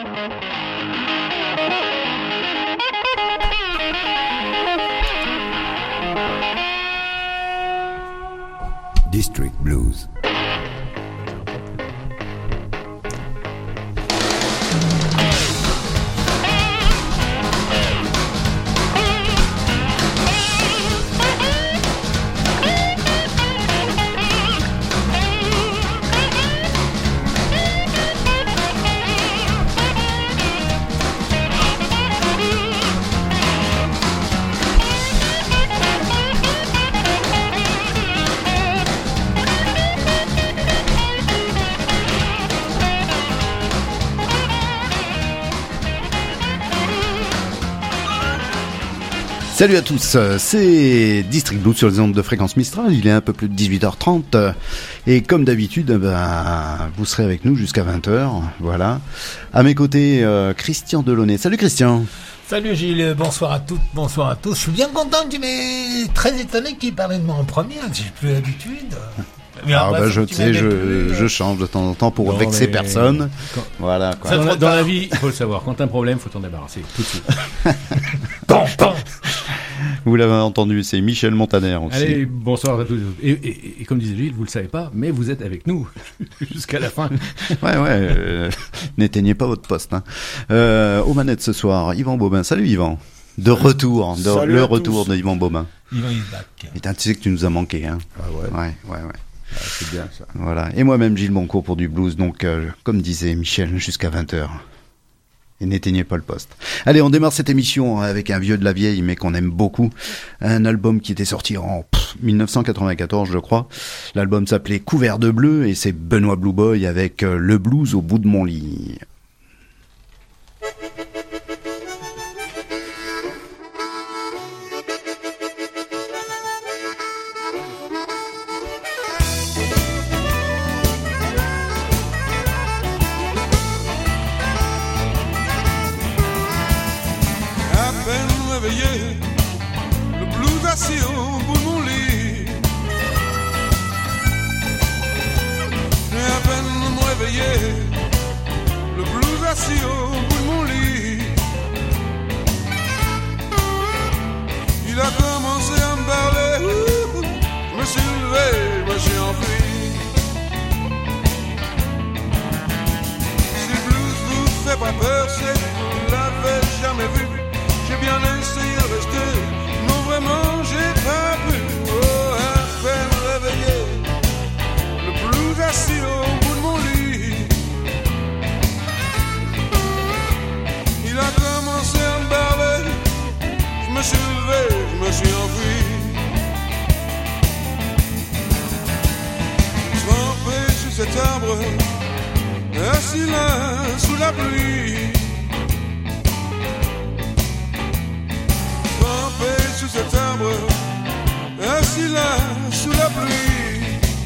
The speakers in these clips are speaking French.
District Blues. Salut à tous, c'est District Blues sur les ondes de Fréquence Mistral, il est un peu plus de 18h30 et comme d'habitude, vous serez avec nous jusqu'à 20h, voilà. À mes côtés, Christian Delaunay. Salut Christian. Salut Gilles, bonsoir à toutes, bonsoir à tous. Je suis bien content mais très étonné qu'il parlait de moi en première, j'ai plus l'habitude. Je change de temps en temps pour vexer personne. Voilà, quoi. Dans la vie, il faut le savoir, quand t'as un problème, il faut t'en débarrasser tout de suite. Vous l'avez entendu, c'est Michel Montaner aussi. Allez, bonsoir à tous. Et comme disait Gilles, vous le savez pas, mais vous êtes avec nous jusqu'à la fin. N'éteignez pas votre poste. Aux manettes ce soir, Yvan Bobin. Salut Yvan. De retour, le retour de Yvan Bobin. Yvan is back. Et tu sais que tu nous as manqué, hein. Ah ouais. Ouais. Ah, c'est bien ça. Voilà. Et moi-même, Gilles Boncourt pour du blues. Donc, comme disait Michel, jusqu'à 20h. Et n'éteignez pas le poste. Allez, on démarre cette émission avec un vieux de la vieille, mais qu'on aime beaucoup. Un album qui était sorti en 1994, je crois. L'album s'appelait Couvert de bleu et c'est Benoît Blue Boy avec Le blues au bout de mon lit. Le blues assis au bout de mon lit. Il a commencé à me parler. Je me suis levé, je me suis enfui. Si le blues vous fait pas peur, c'est que vous l'avez jamais vu. J'ai bien essayé de rester, non vraiment j'ai pas pu. Oh, à peine réveillé, le blues assis au bout de mon lit. Il a commencé à me barber, je me suis levé, je me suis enfui. Trempé sous cet arbre, assis là sous la pluie. Trempé sous cet arbre, assis là sous la pluie.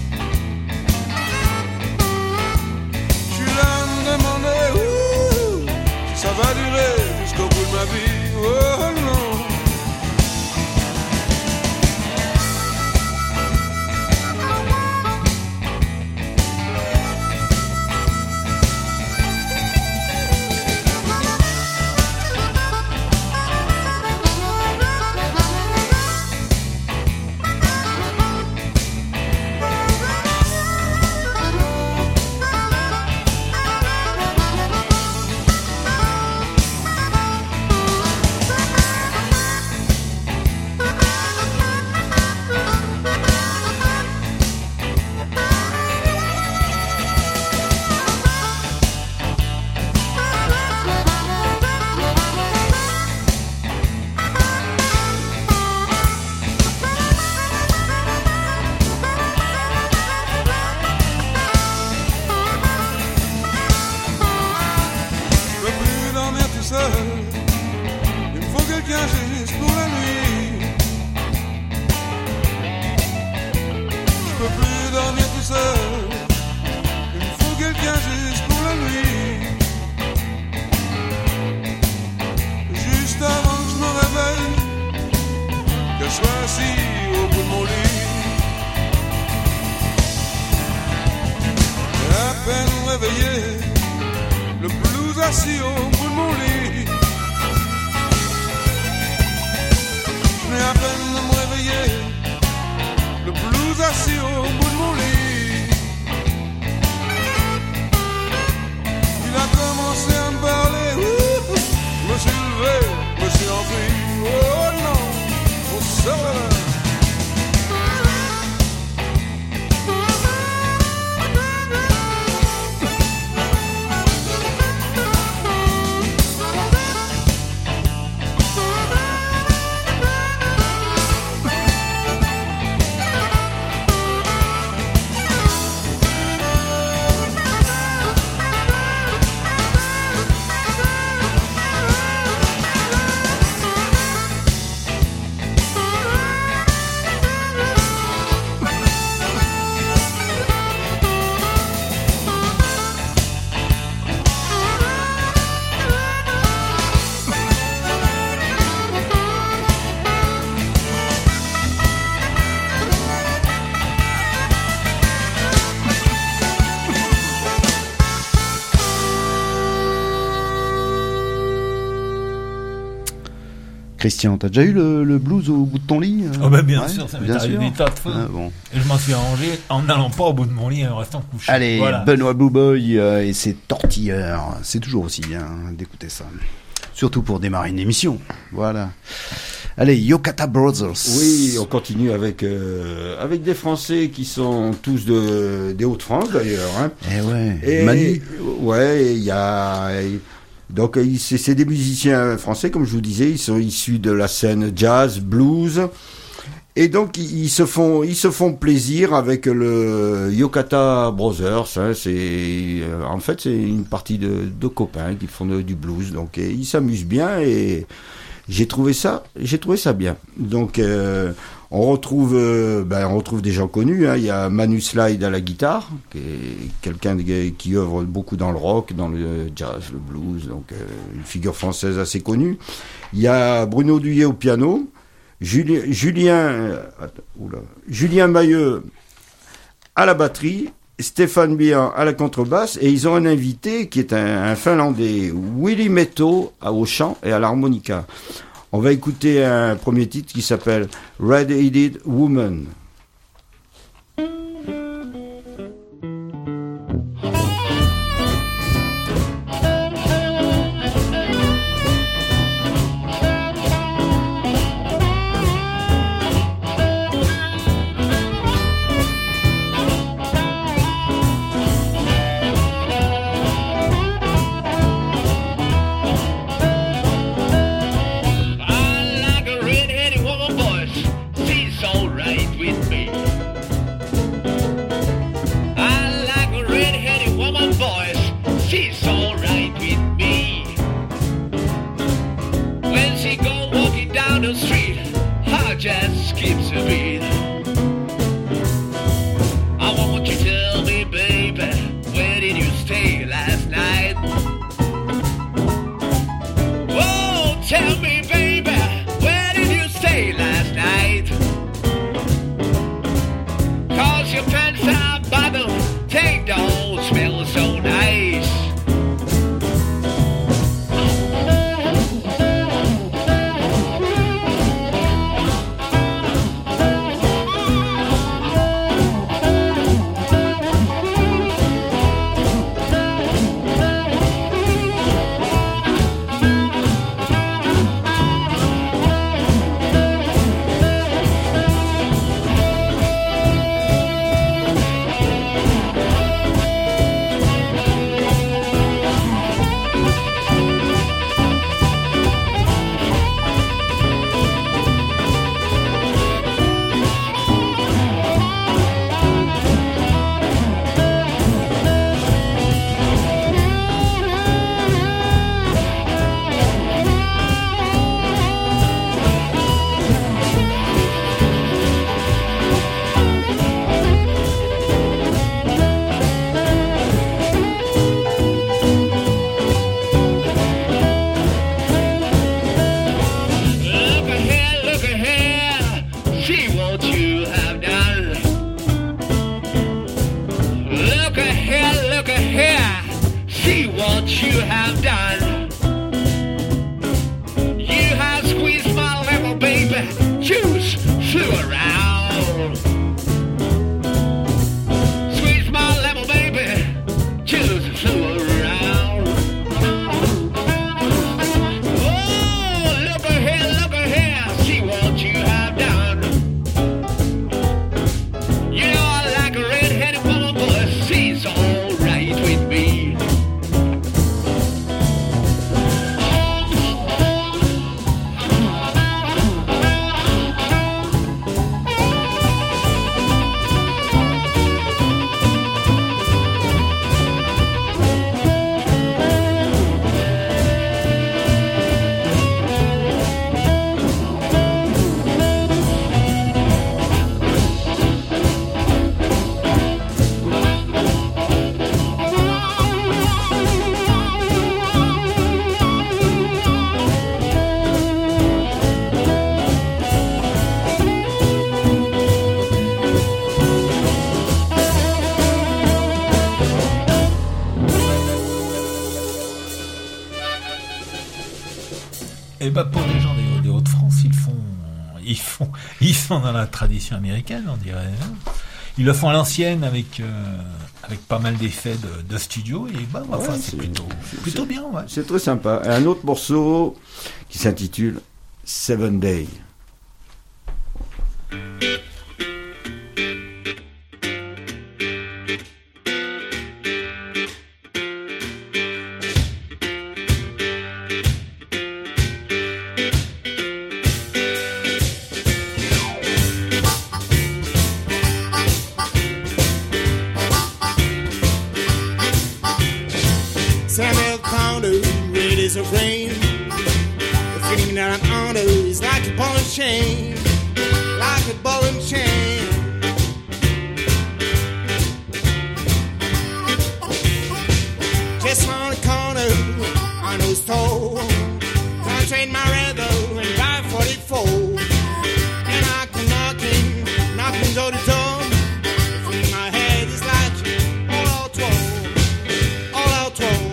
Je suis là à me demander ça va durer jusqu'au bout de ma vie, oh non. assis au bout de mon lit. Je n'ai à peine de me réveiller, le blues assis au bout de mon lit. Il a commencé à me parler, je me suis levé, je me suis enfui. Oh non, on se relève. Christian, t'as déjà eu le blues au bout de ton lit Oh ben bien Ouais, sûr, ça m'est bien arrivé sûr. des tas de fois. Ah, bon. Et je m'en suis arrangé en n'allant pas au bout de mon lit et en restant couché. Allez, Voilà. Benoît Blue Boy et ses tortilleurs. C'est toujours aussi bien d'écouter ça. Surtout pour démarrer une émission. Voilà. Allez, Yokata Brothers. Oui, on continue avec des Français qui sont tous des Hauts-de-France d'ailleurs. Hein. Eh ouais. Et Manu. ouais, il y a donc c'est des musiciens français comme je vous disais, ils sont issus de la scène jazz, blues. Et donc ils se font plaisir avec le Yokata Brothers. Hein, en fait c'est une partie de copains qui font du blues. Donc ils s'amusent bien et j'ai trouvé ça bien. Donc on retrouve des gens connus. Hein. Il y a Manu Slide à la guitare, qui est quelqu'un qui œuvre beaucoup dans le rock, dans le jazz, le blues. Donc une figure française assez connue. Il y a Bruno Duyé au piano. Julien Mailleux à la batterie, Stéphane Bian à la contrebasse, et ils ont un invité qui est un Finlandais, Willy Metto au chant et à l'harmonica. On va écouter un premier titre qui s'appelle Red-Headed Woman. I like a red-headed woman voice. She's alright with see what you have done. You have squeezed my lemon, baby, juice flew around. Squeeze my lemon, baby, juice flew around. Oh, look here, see what you have done. You know I like a red-headed woman, but she's all right with me. Et bah pour les gens des Hauts-de-France, ils sont dans la tradition américaine, on dirait. Hein. Ils le font à l'ancienne avec pas mal d'effets de studio et bah enfin, Ouais, c'est plutôt bien. Ouais. C'est très sympa. Et un autre morceau qui s'intitule Seven Day. Samuel Pounder, red as a rain. The feeling that I'm under is like a ball and chain, like a ball and chain. Just on the corner, on those toes, I trade my Rebel and buy 44. And I come knocking door to door. In my head is like all out 12, all out 12.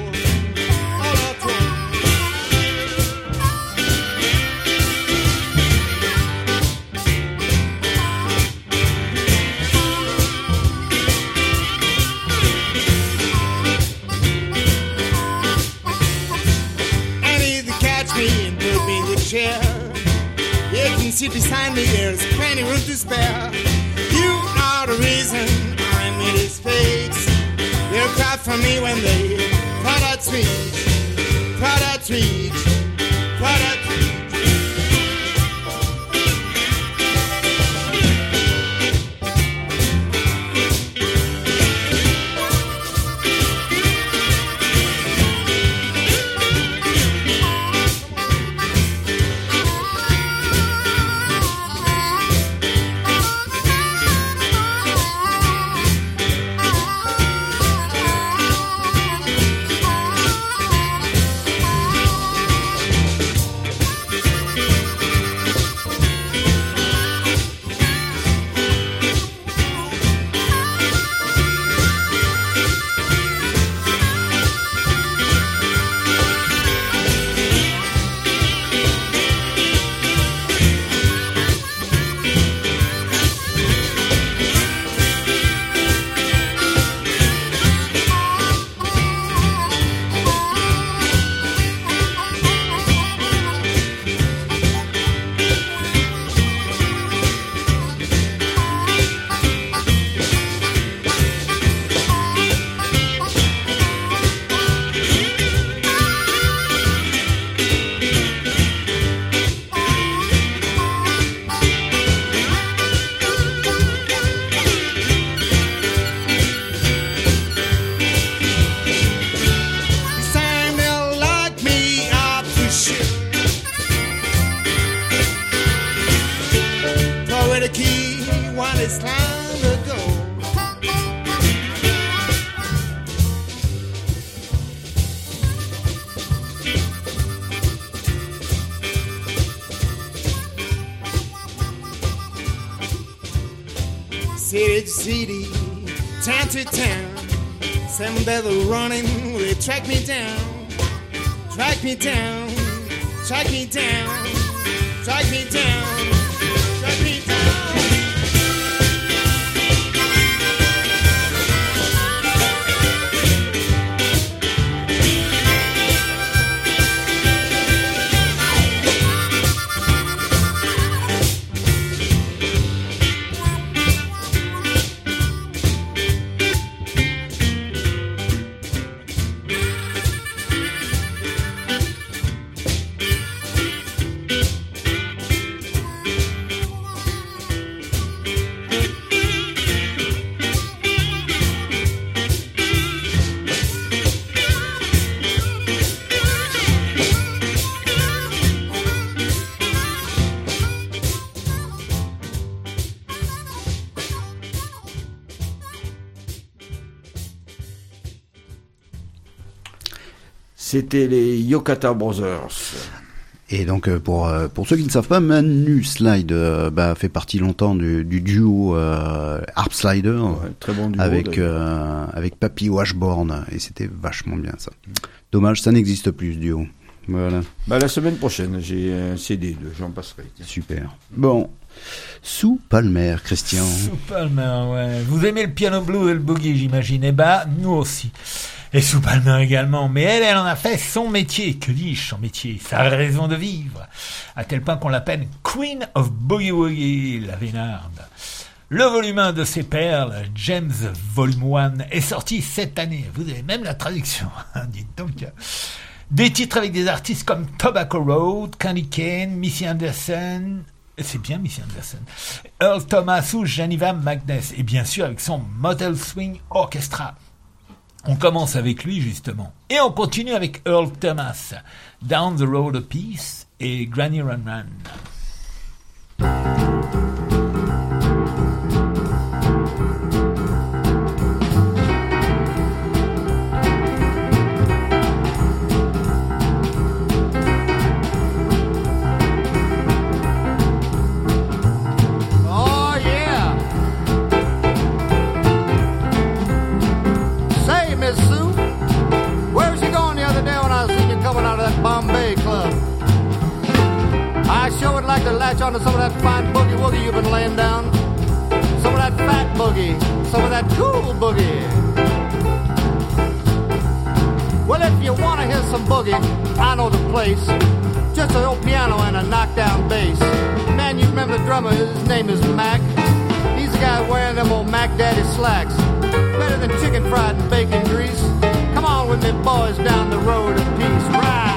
Chair. You can sit beside me, there's plenty room to spare. You are the reason I'm in this face. They'll cry for me when they product reach, product reach, product reach. city to city, town to town, Some that are running, will track me down, track me down, track me down, track me down, track me down. C'était les Yokata Brothers. Et donc pour ceux qui ne savent pas, Manu Slide fait partie longtemps du duo Harp Slider, Très bon duo, avec Papy Washbourne, et c'était vachement bien ça. Dommage, ça n'existe plus ce duo. Voilà. La semaine prochaine, j'ai un CD de Jean Passeray. Super. Bon, Sue Palmer, Christian. Sue Palmer, ouais. Vous aimez le piano blues et le boogie, j'imagine. Eh ben, nous aussi. Et Sue Palmer également, mais elle en a fait son métier. Que dis-je, son métier, sa raison de vivre, à tel point qu'on l'appelle Queen of Boogie Woogie, la Vénarde. Le volume 1 de ses perles, James Volume 1, est sorti cette année. Vous avez même la traduction, dites donc. Des titres avec des artistes comme Tobacco Road, Candy Kane, Missy Anderson, c'est bien Missy Anderson, Earl Thomas ou Geneva Magness, et bien sûr avec son Motel Swing Orchestra. On commence avec lui, justement. Et on continue avec Earl Thomas, Down the Road of Peace et Granny Run Run. Like to latch onto some of that fine boogie woogie you've been laying down, some of that fat boogie, some of that cool boogie. Well, if you want to hear some boogie, I know the place. Just an old piano and a knockdown bass. Man, you remember the drummer, his name is Mac. He's the guy wearing them old Mac Daddy slacks. Better than chicken fried and bacon grease. Come on with me, boys, down the road of peace. Ride!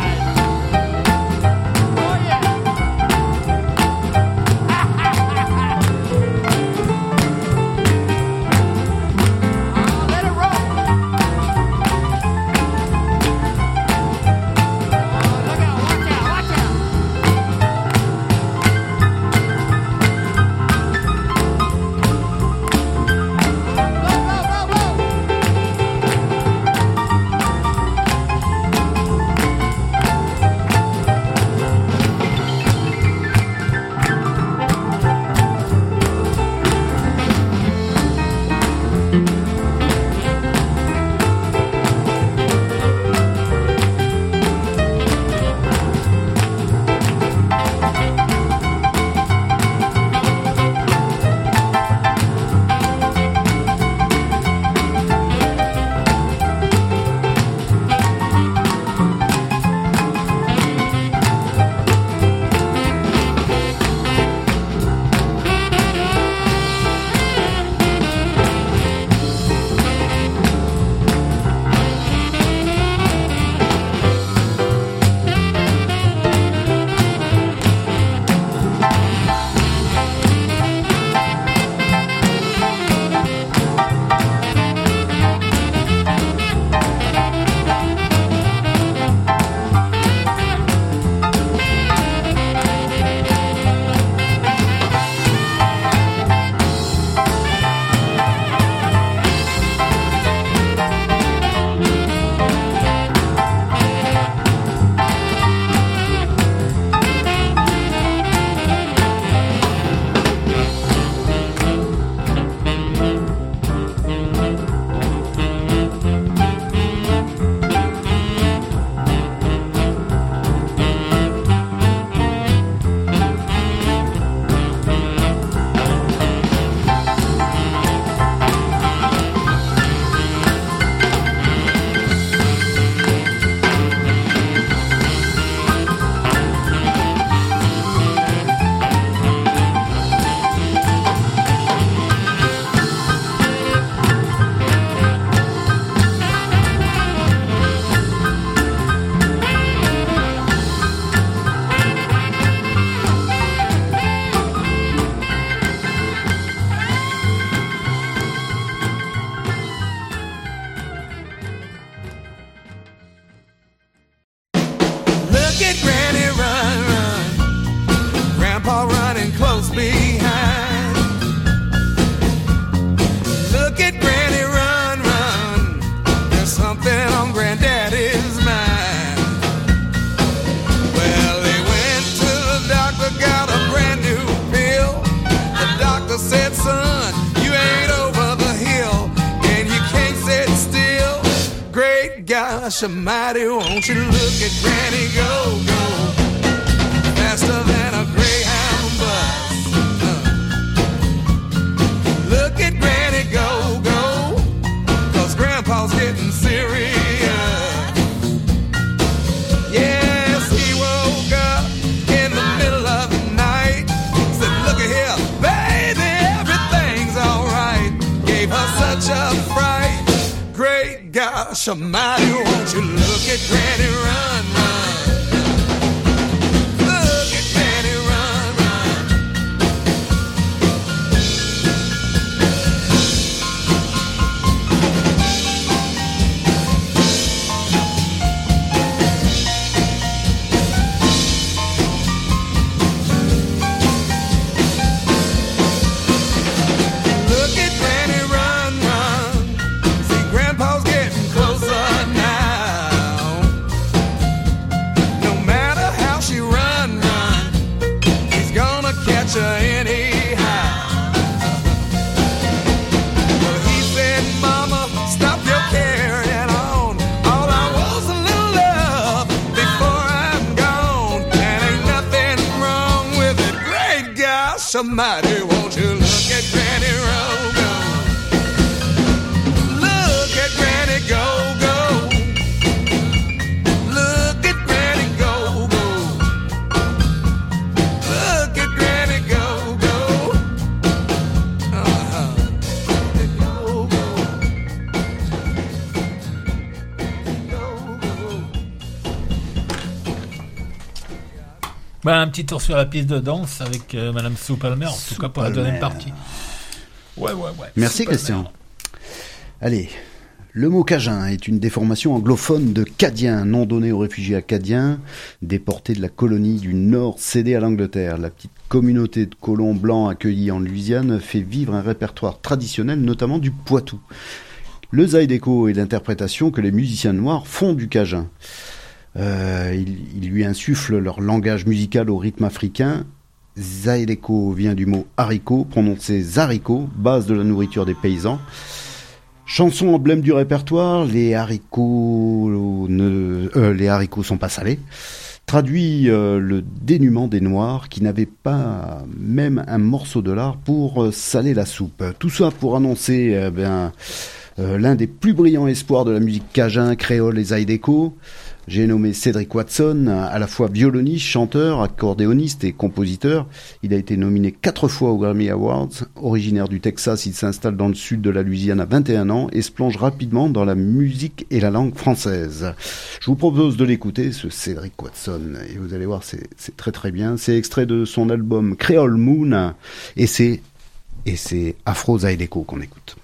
Look at Granny run, run. Grandpa running close behind. Look at Granny run, run. There's something on Granddaddy's mind. Well, they went to the doctor, got a brand new pill. The doctor said, son, you ain't over the hill, and you can't sit still. Great gosh almighty, won't you look at Granny go, go, faster than a Greyhound bus. Look at Granny go, go, 'cause Grandpa's getting serious. Yes, he woke up in the middle of the night, said, look at here, baby, everything's alright. Gave her such a fright. Great gosh almighty, won't you look at Granny run, run. Look at Granny run, run. Look at Granny run, run. See, Grandpa's getting closer now. No matter how she run, run, he's gonna catch her anyhow. Well, he said, Mama, stop your carrying on. All I want's a little love before I'm gone. And ain't nothing wrong with it. Great gosh almighty, won't you look at Granny roll go? Look at Granny go, go. Look at Granny go, go. Look at Granny go, go. Uh-huh. Go, go. Go, go. Bah, un petit tour sur la piste de danse avec Madame Sue Palmer, en tout cas pour la deuxième partie. Ouais. Merci Sue Palmer. Christian. Allez, le mot cajun est une déformation anglophone de cadien, nom donné aux réfugiés acadiens, déportés de la colonie du Nord cédée à l'Angleterre. La petite communauté de colons blancs accueillis en Louisiane fait vivre un répertoire traditionnel, notamment du Poitou. Le zydeco est l'interprétation que les musiciens noirs font du cajun. Ils lui insufflent leur langage musical au rythme africain. Zydeco vient du mot haricot, prononcé zaricot, base de la nourriture des paysans. Chanson emblème du répertoire, les haricots sont pas salés. Traduit le dénuement des Noirs qui n'avaient pas même un morceau de lard pour saler la soupe. Tout ça pour annoncer l'un des plus brillants espoirs de la musique cajun, créole et zydeco. J'ai nommé Cédric Watson, à la fois violoniste, chanteur, accordéoniste et compositeur. Il a été nominé 4 fois aux Grammy Awards. Originaire du Texas, il s'installe dans le sud de la Louisiane à 21 ans et se plonge rapidement dans la musique et la langue française. Je vous propose de l'écouter, ce Cédric Watson, et vous allez voir, c'est très très bien. C'est extrait de son album Creole Moon, et c'est Afro Zydeco qu'on écoute.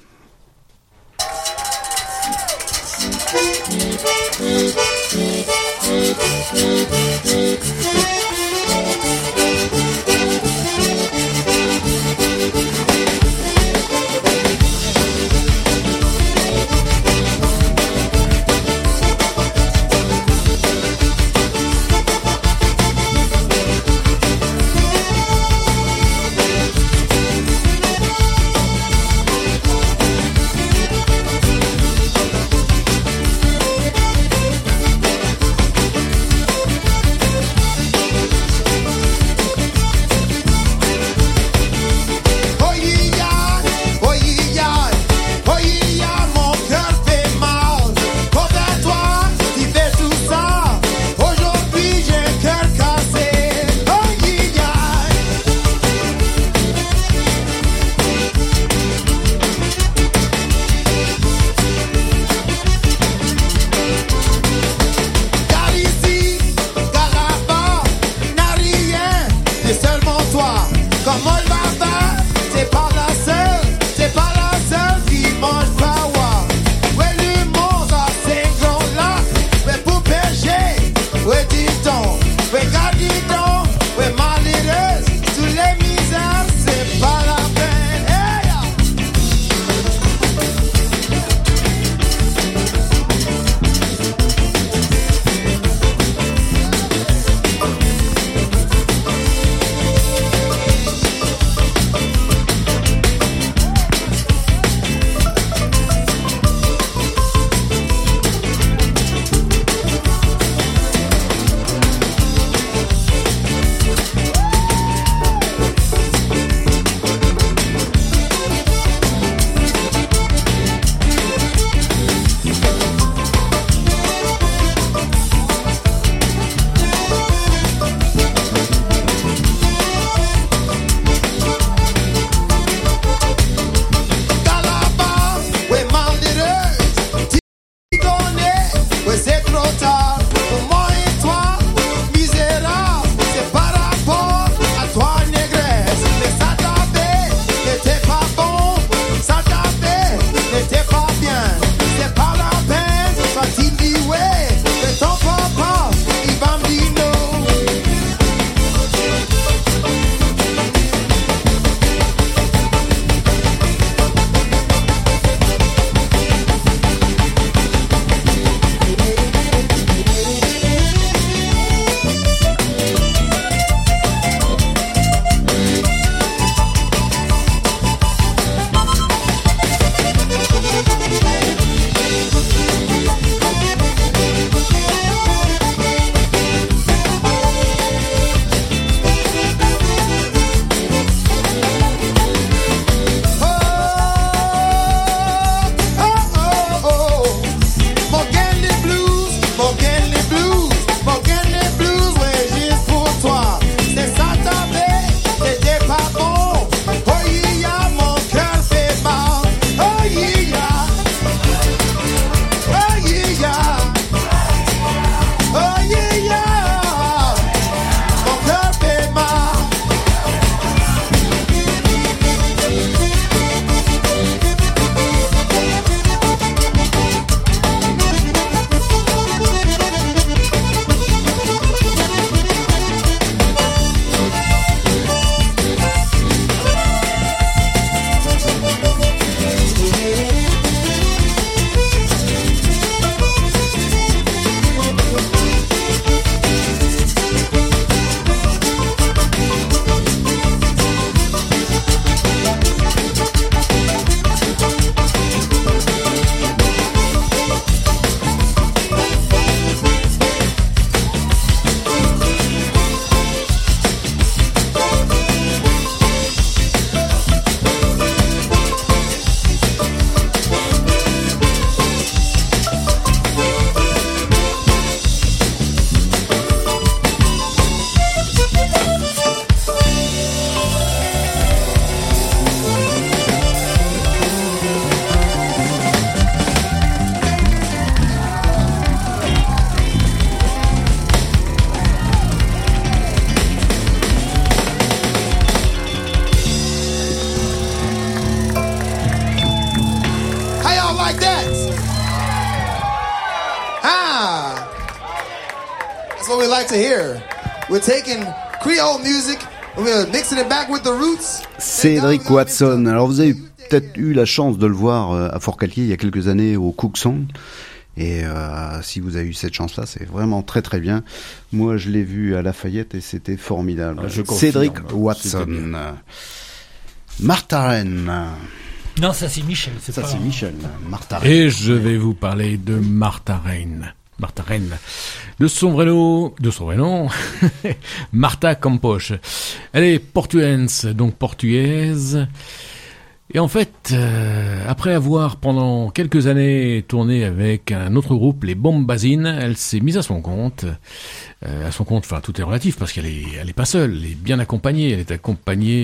That's what we like to hear. We're taking Creole music and we're mixing it back with the roots. Cédric Watson. Alors vous avez peut-être eu la chance de le voir à Fort-Calquier il y a quelques années au Cook Song. Et si vous avez eu cette chance-là, c'est vraiment très très bien. Moi, je l'ai vu à Lafayette et c'était formidable. Cédric Watson. Martha Reine. Non, ça c'est Michel. Ça c'est Michel. Martha Reine. Et je vais vous parler de Martha Reine. Martha Reine. De son vrai nom, Martha Campos. Elle est portuense, donc portugaise. Et en fait, après avoir pendant quelques années tourné avec un autre groupe, les Bombazines, elle s'est mise à son compte. Enfin, tout est relatif parce qu'elle est pas seule, elle est bien accompagnée. Elle est accompagnée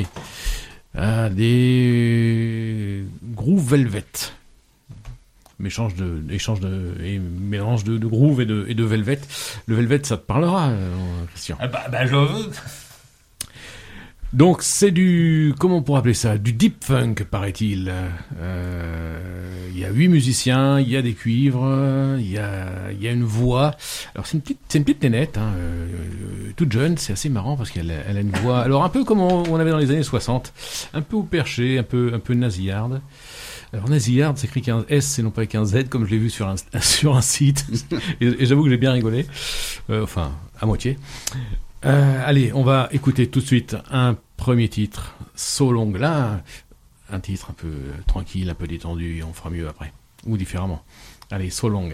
des Groove Velvet. Mélange de groove et de velvet. Le velvet, ça te parlera, Christian? Je veux. Donc c'est comment on pourrait appeler ça, du deep funk, paraît-il. Il y a 8 musiciens, il y a des cuivres, il y a une voix. Alors c'est une petite nénette, toute jeune. C'est assez marrant parce qu'elle a une voix. Alors un peu comme on avait dans les années 60, un peu au perché, un peu nasillarde. Alors nasillarde s'écrit qu'un S et non pas qu'un Z, comme je l'ai vu sur un site. et j'avoue que j'ai bien rigolé. Enfin, à moitié. Allez, on va écouter tout de suite un premier titre, So Long. Là, un titre un peu tranquille, un peu détendu, et on fera mieux après, ou différemment. Allez, So Long.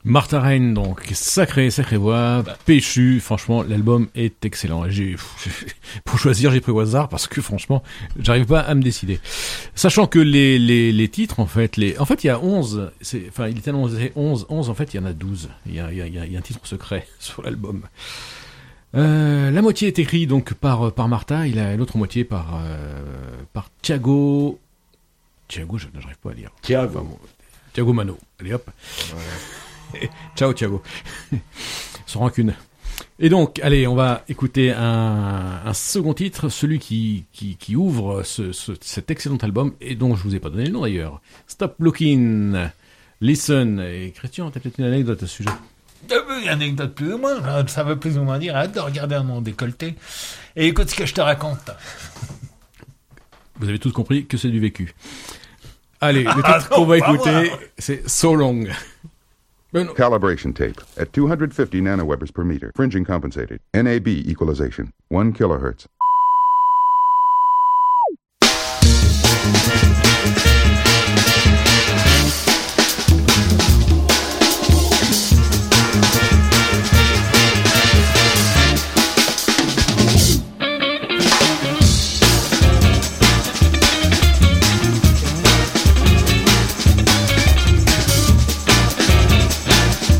Martha Rein, donc, sacrée voix, péchu, franchement, l'album est excellent. Pour choisir, j'ai pris au hasard, parce que franchement, j'arrive pas à me décider. Sachant que les titres, en fait, il y a 11, il était annoncé 11, en fait, il y en a 12. Il y a un titre secret sur l'album. La moitié est écrite, donc, par Martha, l'autre moitié par Thiago, j'arrive pas à lire. Thiago Mano. Allez hop. Ciao Thiago. Sans rancune. Et donc, allez, on va écouter un second titre, celui qui ouvre cet excellent album, et dont je vous ai pas donné le nom d'ailleurs. Stop Looking, Listen. Et Christian, t'as peut-être une anecdote à ce sujet? Une anecdote plus ou moins, ça veut plus ou moins dire, arrête de regarder mon décolleté, et écoute ce que je te raconte. Vous avez tous compris que c'est du vécu. Allez, le titre qu'on va écouter, c'est So Long. Calibration tape at 250 nanowebers per meter. Fringing compensated. NAB equalization. 1 kilohertz.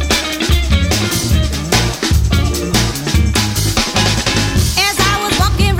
As I was walking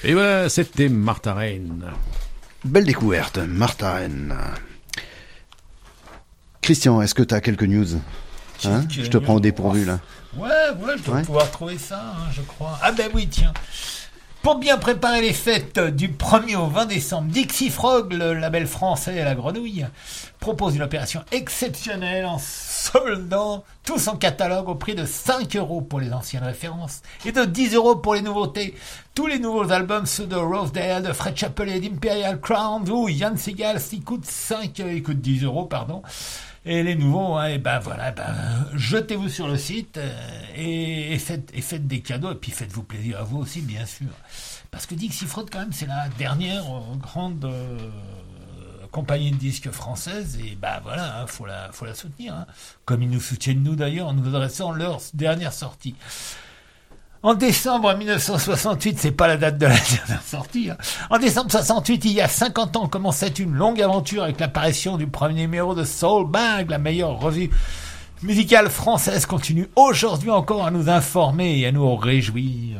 Et voilà, c'était Martha Reyn. Belle découverte, Martha Reyn. Christian, est-ce que tu as quelques news? Je te prends au dépourvu là. Ouais, je dois pouvoir trouver ça, je crois. Ah ben oui, tiens. Pour bien préparer les fêtes du 1er au 20 décembre, Dixie Frog, le label français à la grenouille, propose une opération exceptionnelle en soldant tout son catalogue au prix de 5 € pour les anciennes références et de 10 € pour les nouveautés. Tous les nouveaux albums, ceux de Rosedale, de Fred Chapelet, d'Imperial Crown ou Ian Seagal, ils coûtent 10 €, pardon. Et les nouveaux, jetez-vous sur le site et faites des cadeaux, et puis faites-vous plaisir à vous aussi, bien sûr. Parce que Dixie Frog, quand même, c'est la dernière grande compagnie de disques française, et faut la soutenir. Comme ils nous soutiennent, nous d'ailleurs, en nous adressant leur dernière sortie. En décembre 1968, c'est pas la date de la dernière sortie. En décembre 68, il y a 50 ans, commençait une longue aventure avec l'apparition du premier numéro de Soul Bag, la meilleure revue musicale française, continue aujourd'hui encore à nous informer et à nous réjouir.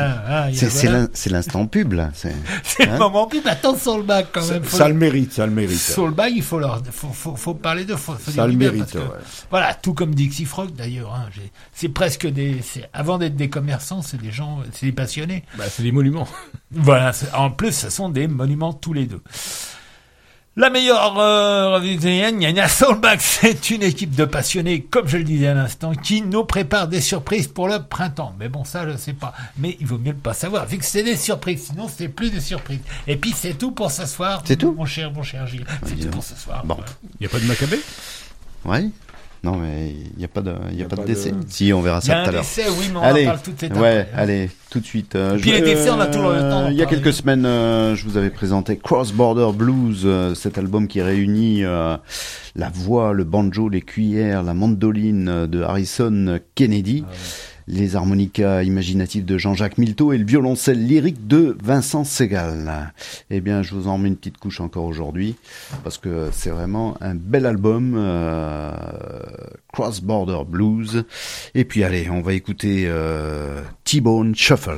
C'est l'instant pub là. C'est le moment pub. Attends, Soul Bag quand même. Ça le mérite. Soul Bag, il faut parler de. Ça le mérite. Voilà, tout comme Dixie Frog d'ailleurs. C'est presque avant d'être des commerçants, c'est des gens, c'est des passionnés. C'est des monuments. Voilà. En plus, ce sont des monuments tous les deux. La meilleure revue de Soulbag, c'est une équipe de passionnés, comme je le disais à l'instant, qui nous prépare des surprises pour le printemps. Mais bon, ça, je sais pas. Mais il vaut mieux ne pas savoir, vu que c'est des surprises. Sinon, c'est plus des surprises. Et puis, c'est tout pour ce soir. C'est tout? Mon cher Gilles. C'est tout pour ce soir. Bon. Il n'y a pas de Maccabée? Oui. Non, mais il n'y a pas de décès. Si, on verra ça tout à l'heure. Il y a un décès, oui, mais on en parle tout de suite. Allez, tout de suite. Puis les décès, on a toujours le temps. Il y a quelques semaines, je vous avais présenté Cross Border Blues, cet album qui réunit la voix, le banjo, les cuillères, la mandoline de Harrison Kennedy. Les harmonicas imaginatifs de Jean-Jacques Milteau et le violoncelle lyrique de Vincent Segal. Eh bien, je vous en mets une petite couche encore aujourd'hui, parce que c'est vraiment un bel album, Cross Border Blues. Et puis allez, on va écouter T-Bone Shuffle.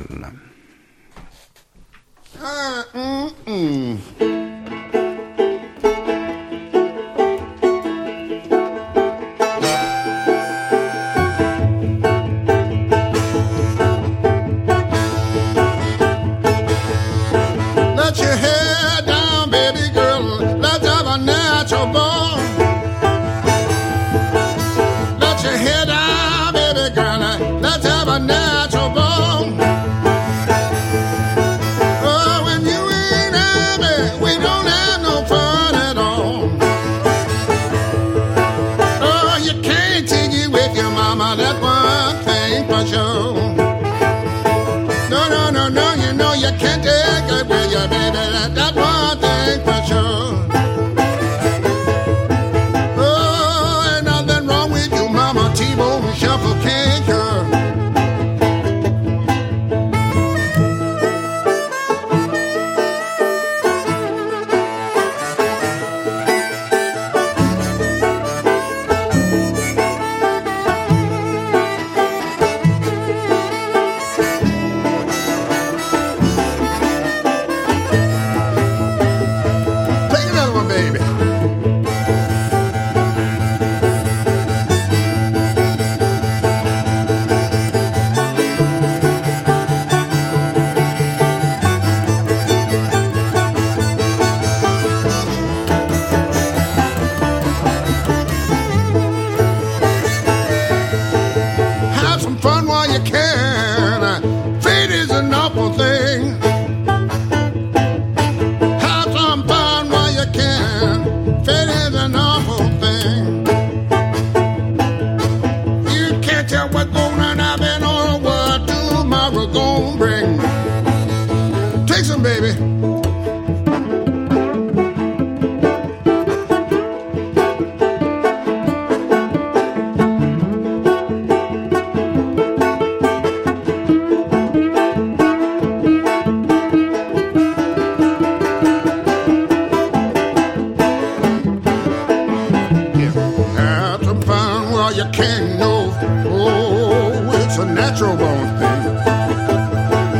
You can't know, oh, it's a natural born thing.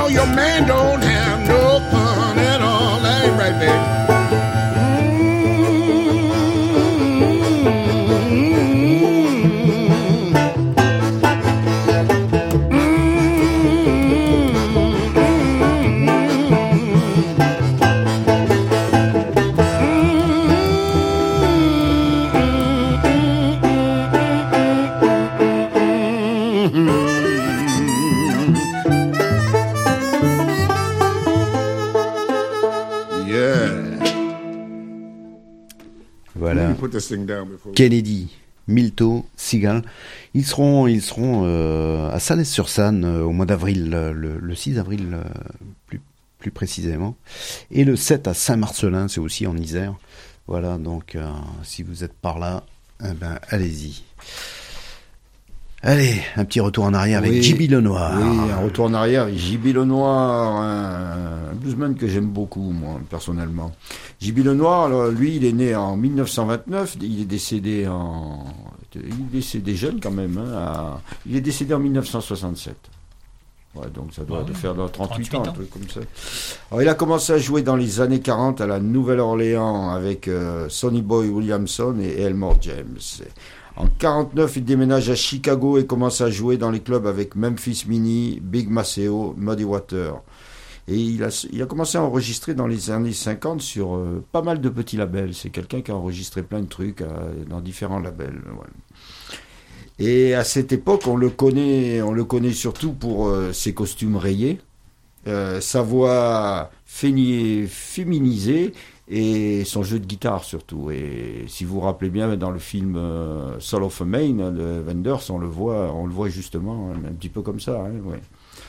know your man don't have no fun at all. That ain't right, baby. Voilà. Put this thing down before. Kennedy, Milto, Seagal, ils seront à Salles-sur-Sanne au mois d'avril, le 6 avril plus précisément, et le 7 à Saint-Marcelin, c'est aussi en Isère. Voilà, donc si vous êtes par là, allez-y. Allez, un petit retour en arrière avec J.B. Lenoir. Oui, un retour en arrière avec J.B. Lenoir, un bluesman que j'aime beaucoup, moi, personnellement. J.B. Lenoir, alors, lui, il est né en 1929, il est décédé jeune quand même, hein, il est décédé en 1967. Ouais, donc ça doit faire 38 ans, un truc comme ça. Alors, il a commencé à jouer dans les années 40 à la Nouvelle-Orléans avec Sonny Boy Williamson et Elmore James. En 49, il déménage à Chicago et commence à jouer dans les clubs avec Memphis Minnie, Big Maceo, Muddy Water. Et il a commencé à enregistrer dans les années 50 sur pas mal de petits labels. C'est quelqu'un qui a enregistré plein de trucs dans différents labels. Ouais. Et à cette époque, on le connaît surtout pour ses costumes rayés, sa voix féminisée, et son jeu de guitare surtout. Et si vous vous rappelez bien, dans le film Soul of a Maine de Wenders, on le voit justement un petit peu comme ça. Hein, ouais.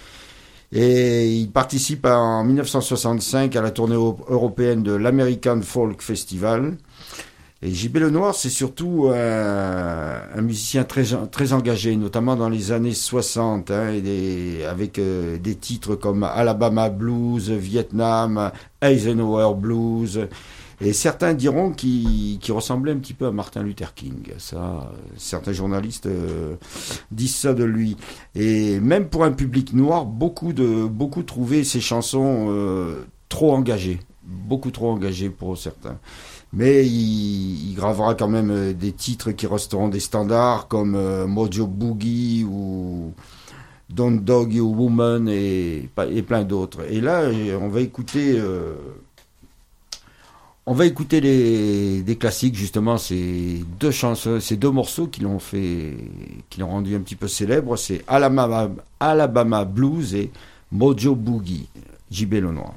Et il participe en 1965 à la tournée européenne de l'American Folk Festival. Et J.B. Lenoir, c'est surtout un musicien très engagé, notamment dans les années 60, hein, avec des titres comme Alabama Blues, Vietnam, Eisenhower Blues. Et certains diront qu'il ressemblait un petit peu à Martin Luther King. Ça, certains journalistes disent ça de lui. Et même pour un public noir, beaucoup trouvaient ses chansons trop engagées. Beaucoup trop engagées pour certains. Mais il gravera quand même des titres qui resteront des standards comme Mojo Boogie ou Don't Dog You Woman et plein d'autres. Et là, on va écouter des classiques, justement, ces deux morceaux qui l'ont rendu un petit peu célèbre. C'est Alabama Blues et Mojo Boogie, J.B. Lenoir.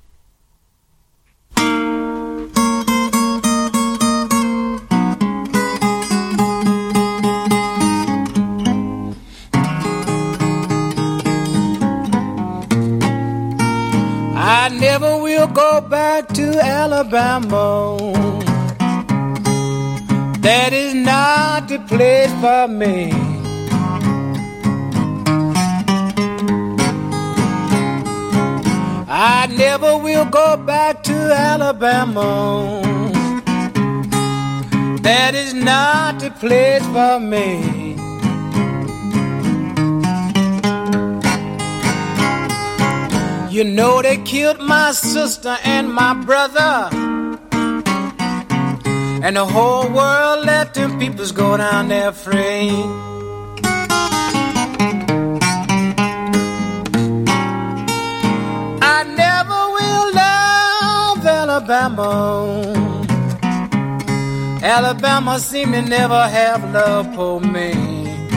I never will go back to Alabama. That is not the place for me. I never will go back to Alabama. That is not the place for me. You know they killed my sister and my brother, and the whole world let them peoples go down there free. I never will love Alabama. Alabama seem to never have love for me.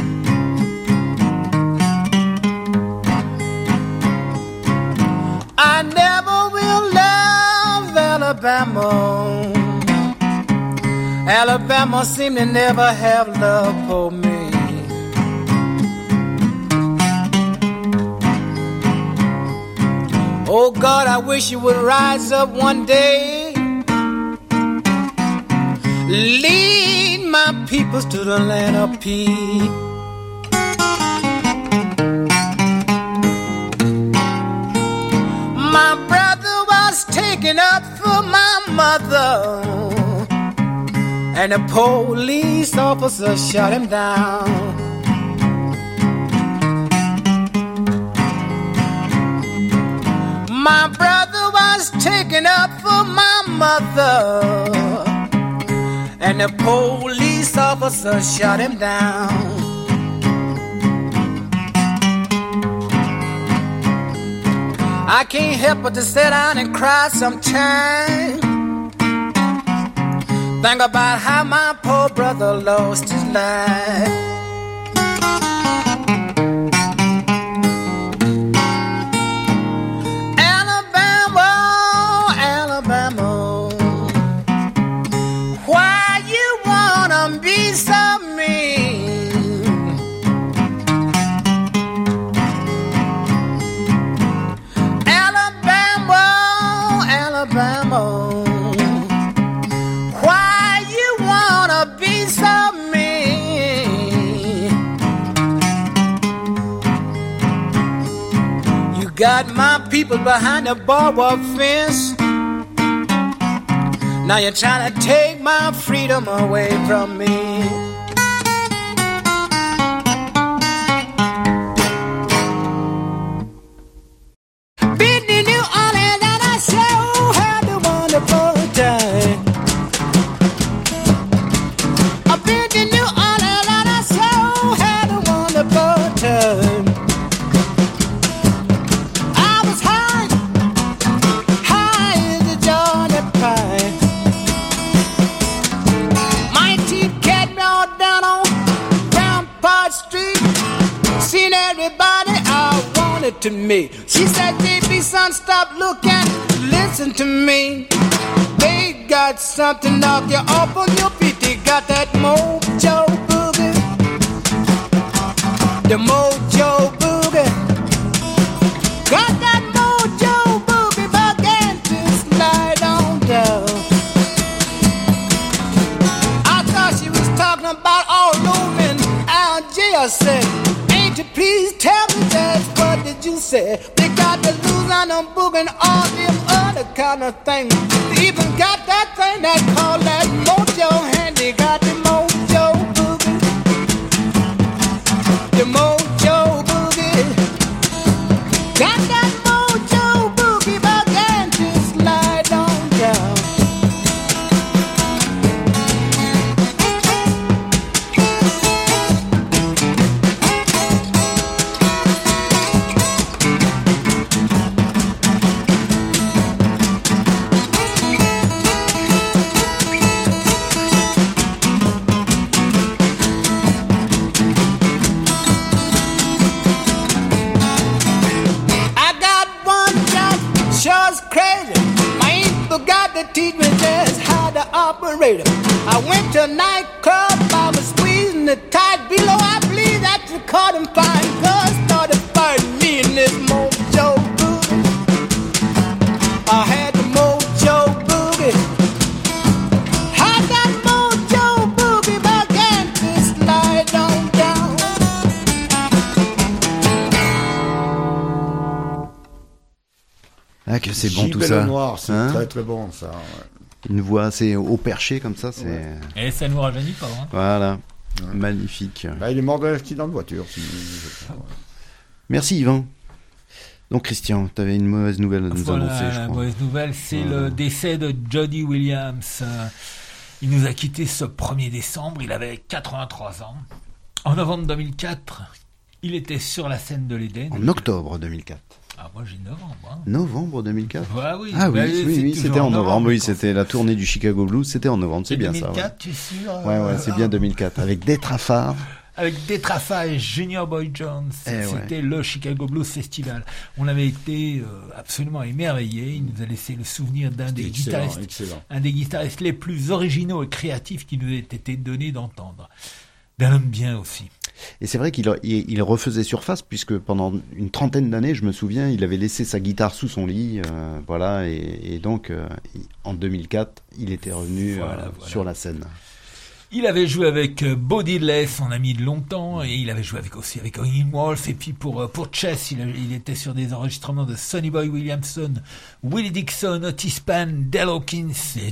I never will love Alabama. Alabama seem to never have love for me. Oh God, I wish you would rise up one day, lead my peoples to the land of peace. My brother was taken up for my mother, and the police officer shot him down. My brother was taken up for my mother, and the police officer shot him down. I can't help but to sit down and cry sometimes. Think about how my poor brother lost his life. Got my people behind the barbed wire fence. Now you're trying to take my freedom away from me. Been to New Orleans and I sure had a wonderful time. I've been to New Orleans and I sure had a wonderful time. To me, she said, "JB, son, stop looking, listen to me. They got something knock you off on your feet. They got that mojo boogie, the mojo boogie. Got that mojo boogie, began to slide on down." I thought she was talking about all over in Algiers. I said, "Ain't you please tell me that's what did you say? They got the blues on them boogie and all them other kind of things. They even got that thing that call that mojo hand. They got the mojo boogie, the mojo boogie. Got that mojo boogie, began to slide on down." Teach me just how to operate it. I went to a nightclub, I was squeezing the tight below. I believe that's the cotton fine girls started fighting me in this mojo boogie. I had the mojo boogie. Had that mojo boogie, began to slide on down. Ah, que c'est bon tout ça. Noir, c'est hein, très très bon ça. Ouais. Une voix assez haut perché comme ça, c'est. Ouais. Et ça nous rajeunit pas. Hein. Voilà, ouais. Magnifique. Bah, il est mort d'un accident de voiture. Ouais. Merci Yvan. Donc Christian, tu avais une mauvaise nouvelle à nous annoncer, je la crois. mauvaise nouvelle, c'est le décès de Jody Williams. Il nous a quittés ce 1er décembre, il avait 83 ans. En novembre 2004, il était sur la scène de l'Éden. En octobre 2004. Ah, moi j'ai novembre. Hein. Novembre 2004 bah, oui. Ah oui, bah, oui, c'était en novembre. Oui, c'était la tournée du Chicago Blues, c'était en novembre, c'est bien 2004, ça. Ouais. tu es sûr Ouais, c'est bien 2004. Avec Détra Farr. Avec Détra Farr et Junior Boy Jones. C'était le Chicago Blues Festival. On avait été absolument émerveillés. Il nous a laissé le souvenir d'un des guitaristes, un des guitaristes les plus originaux et créatifs qui nous ait été donné d'entendre. D'un homme bien aussi. Et c'est vrai qu'il refaisait surface, puisque pendant une trentaine d'années, je me souviens, il avait laissé sa guitare sous son lit, voilà, et donc en 2004, il était revenu sur la scène. Il avait joué avec Bo Diddley, son ami de longtemps, et il avait joué aussi avec Howlin' Wolf, et puis pour Chess, il était sur des enregistrements de Sonny Boy Williamson, Willie Dixon, Otis Spann, Del Hawkins,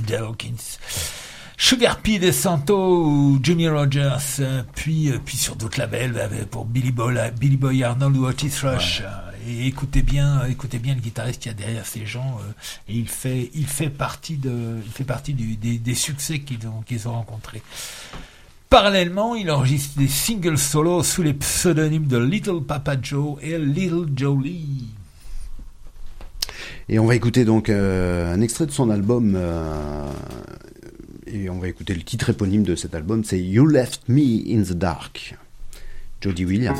Sugar P. DeSanto ou Jimmy Rogers, puis sur d'autres labels, pour Billy Boy Arnold ou Otis Rush, Et écoutez bien le guitariste qu'il y a derrière ces gens. Et il fait partie des succès qu'ils ont rencontrés. Parallèlement, il enregistre des singles solos sous les pseudonymes de Little Papa Joe et Little Jolie. Et on va écouter donc un extrait de son album, et on va écouter le titre éponyme de cet album, c'est You Left Me in the Dark, Jody Williams.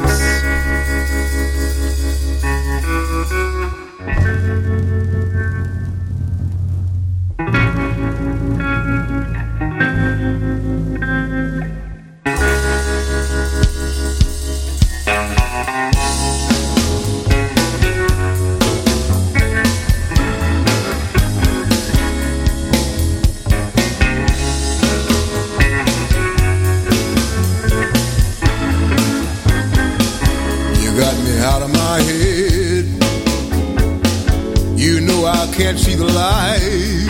Can't see the light.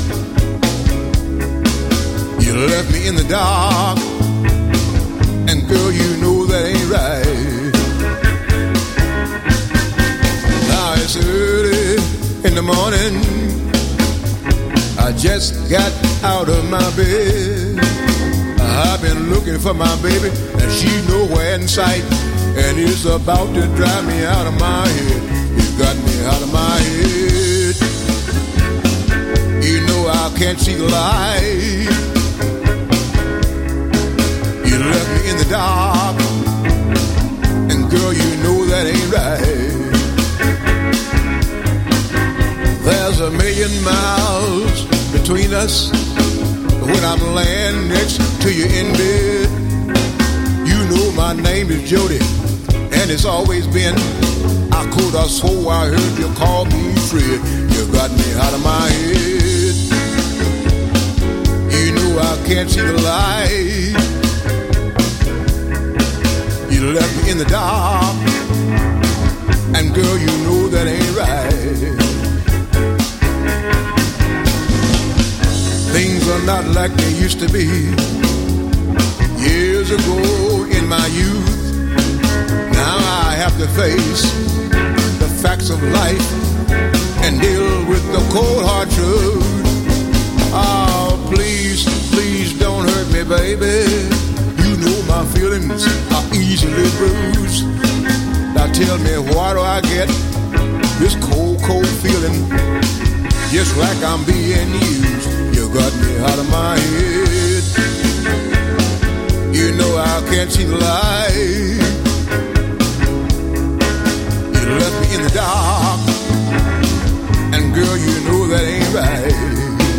You left me in the dark, and girl, you know that ain't right. Now it's early in the morning, I just got out of my bed. I've been looking for my baby, and she's nowhere in sight, and it's about to drive me out of my head. You got me out of my head. You know I can't see the light. You left me in the dark, and girl, you know that ain't right. There's 1,000,000 miles between us. When I'm laying next to you in bed, you know my name is Jody, and it's always been. I could have swore I heard you call me Fred. You got me out of my head. You know I can't see the light. You left me in the dark, and girl, you know that ain't right. Things are not like they used to be. Years ago in my youth, now I have to face the facts of life and deal with the cold hard truth. Oh, please, please don't hurt me, baby. You know my feelings are easily bruised. Now tell me, why do I get this cold, cold feeling? Just like I'm being used. You got me out of my head. You know I can't see the light. You left me in the dark, and girl, you know that ain't right.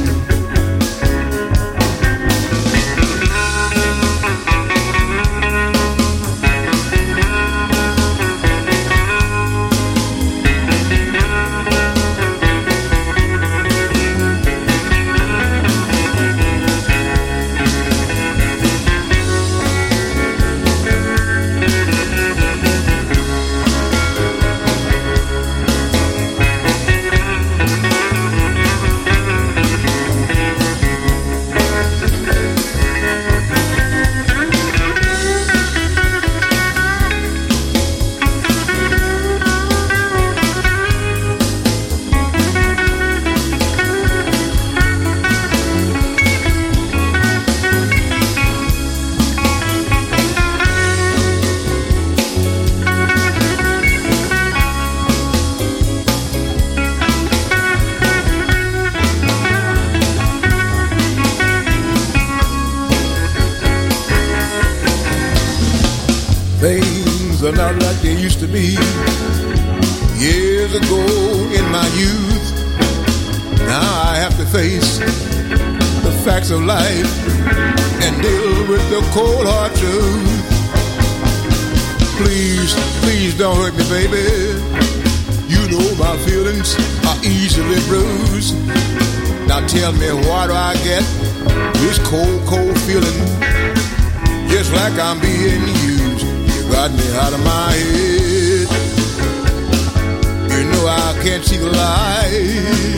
Things are not like they used to be. Years ago in my youth, now I have to face the facts of life and deal with the cold hard truth. Please, please don't hurt me, baby. You know my feelings are easily bruised. Now tell me, why do I get this cold, cold feeling? Just like I'm being used. You got me out of my head. You know I can't see the light.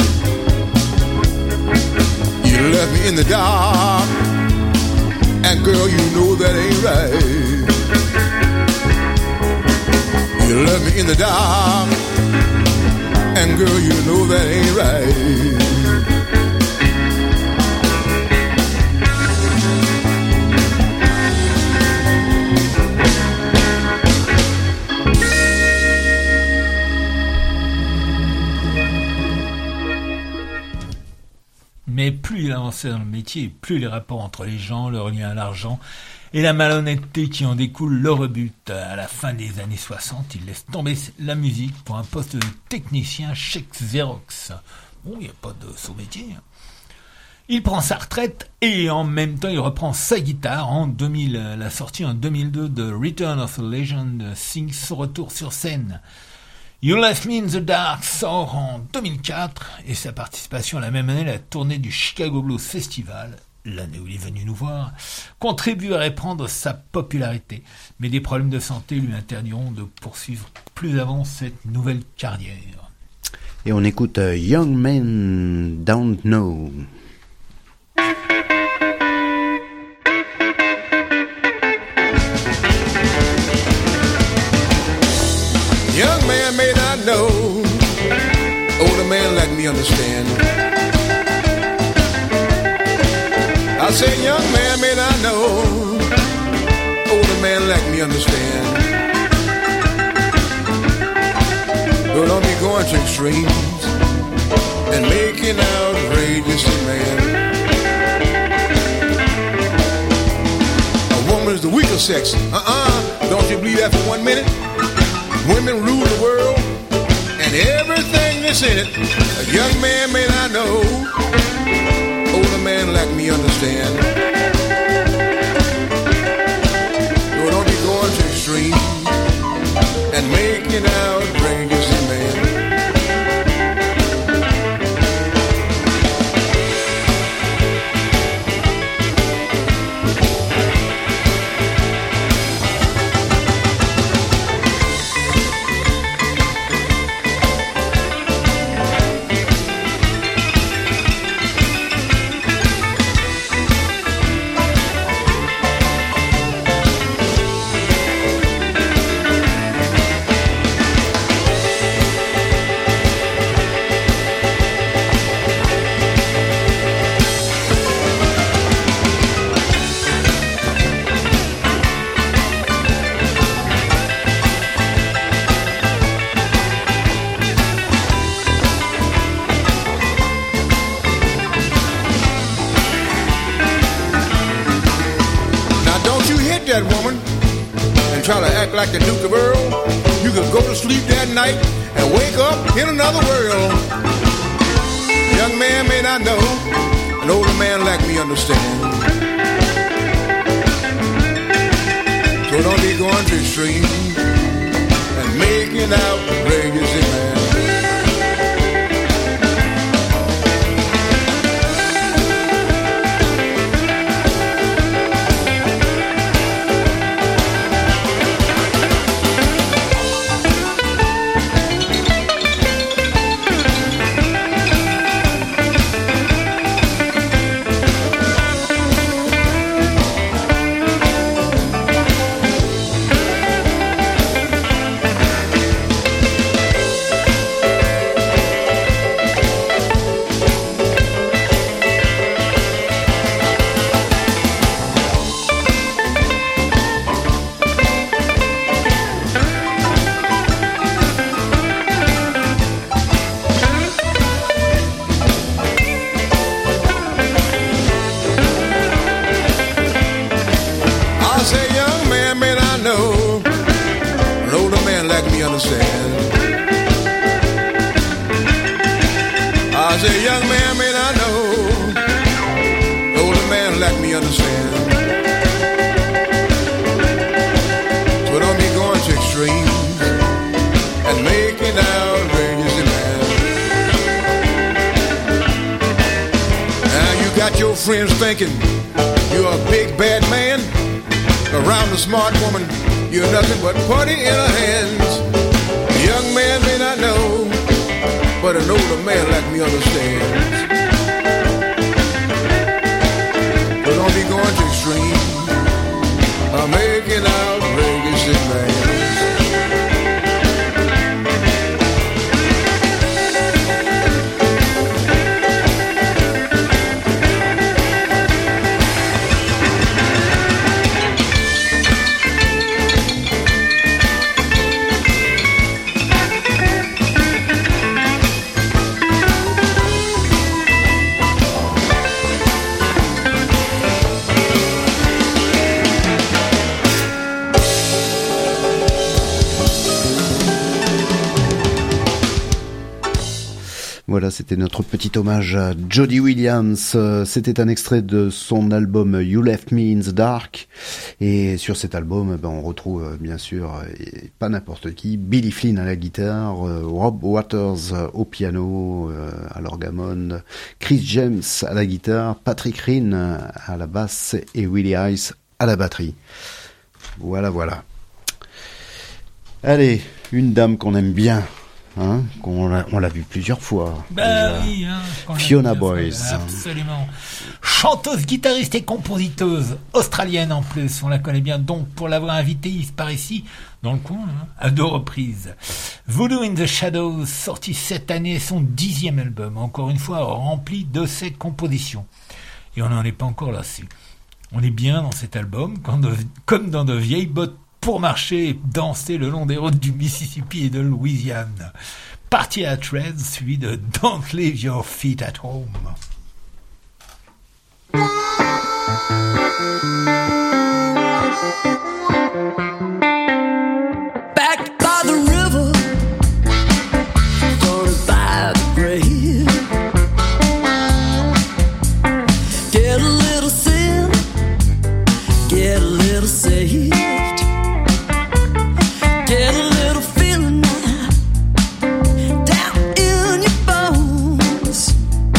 You left me in the dark, and girl, you know that ain't right. You left me in the dark, girl, you know that ain't right. Mais plus il avançait dans le métier, plus les rapports entre les gens, leur lien à l'argent et la malhonnêteté qui en découle le rebutent. À la fin des années 60, il laisse tomber la musique pour un poste de technicien chez Xerox. Bon, il n'y a pas de sous-métier. Il prend sa retraite et en même temps il reprend sa guitare. En 2000, la sortie en 2002 de Return of a Legend signe son retour sur scène. You Left Me in the Dark sort en 2004 et sa participation la même année à la tournée du Chicago Blues Festival, l'année où il est venu nous voir, contribue à répandre sa popularité. Mais des problèmes de santé lui interdiront de poursuivre plus avant cette nouvelle carrière. Et on écoute Young Men Don't Know. Young man may not know, older man like me understand. I say young man may not know, older man like me understand. But don't be going to extremes and making outrageous demand. A woman's the weaker sex, don't you believe that for 1 minute? Women rule the world and everything that's in it. A young man may not know, older man like me understand. So don't be going to extremes and making outrageous demands. That woman and try to act like the Duke of Earl. You could go to sleep that night and wake up in another world. Young man may not know, an older man like me understand. So don't be going to extremes and making outrageous demands. I say young man may not know, older man like me understand. So don't be going to extremes and making outrageous demands. Now you got your friends thinking you're a big bad man. Around a smart woman, you're nothing but putty in her hands. A young man may not know, but an older man like me understands. But don't be going to extremes, I'm making outrageous demands. Voilà, c'était notre petit hommage à Jody Williams. C'était un extrait de son album You Left Me in the Dark. Et sur cet album, on retrouve bien sûr, et pas n'importe qui, Billy Flynn à la guitare, Rob Waters au piano, à l'orgamone, Chris James à la guitare, Patrick Rinn à la basse et Willie Ice à la batterie. Voilà. Allez, une dame qu'on aime bien. Hein, on l'a vu plusieurs fois. Oui, Fiona Boyes. Absolument. Chanteuse, guitariste et compositeuse australienne en plus. On la connaît bien donc pour l'avoir invitée par ici, dans le coin, à 2 reprises. Voodoo in the Shadows, sorti cette année, son 10e album. Encore une fois, rempli de ses compositions. Et on n'en est pas encore lassé. On est bien dans cet album, comme dans de vieilles bottes pour marcher et danser le long des routes du Mississippi et de Louisiane. Party at Red, suivi de Don't Leave Your Feet at Home. Back by the river, gonna buy the grave. Get a little sin, get a little saved. Get a little feeling now down in your bones.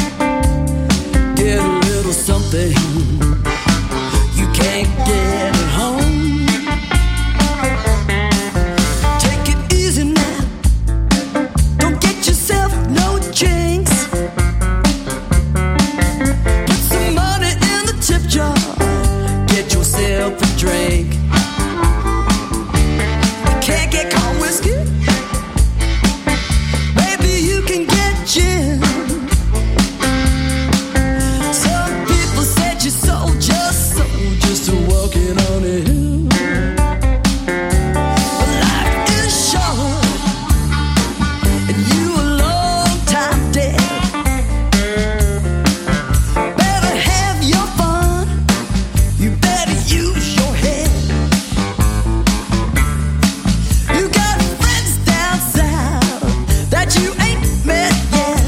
Get a little something you can't get at home. Take it easy now, don't get yourself no jinx. Put some money in the tip jar, get yourself a drink. Can't get cold whiskey, maybe you can get gin. Some people said you sold just to walking on a hill. But life is short, and you a long time dead. Better have your fun, you better use your head. You got friends down south that you ain't met yet.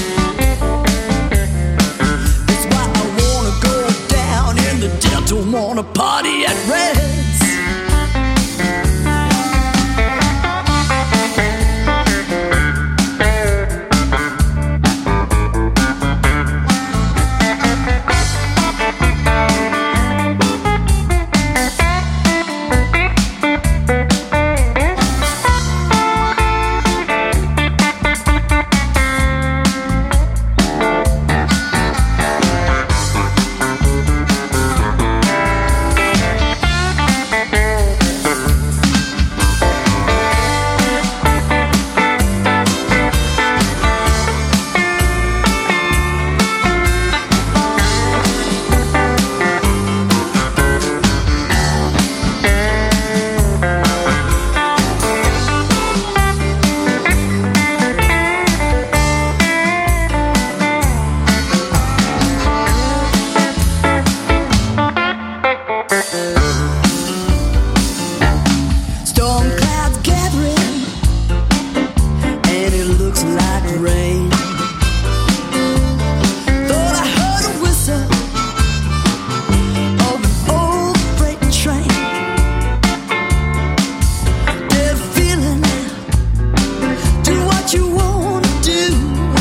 That's why I wanna go down in the Delta, wanna party at Red's. Storm clouds gathering, and it looks like rain. Thought I heard a whistle of an old freight train. Get a feeling, do what you wanna do.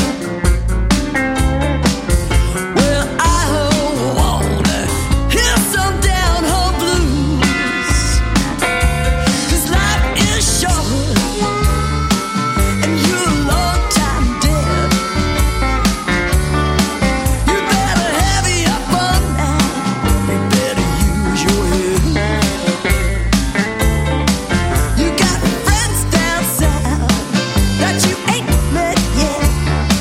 Well, I wanna hear some down home blues. 'Cause life is short, and you're a long time dead. You better have your fun now, you better use your head. You got friends down south that you ain't met yet.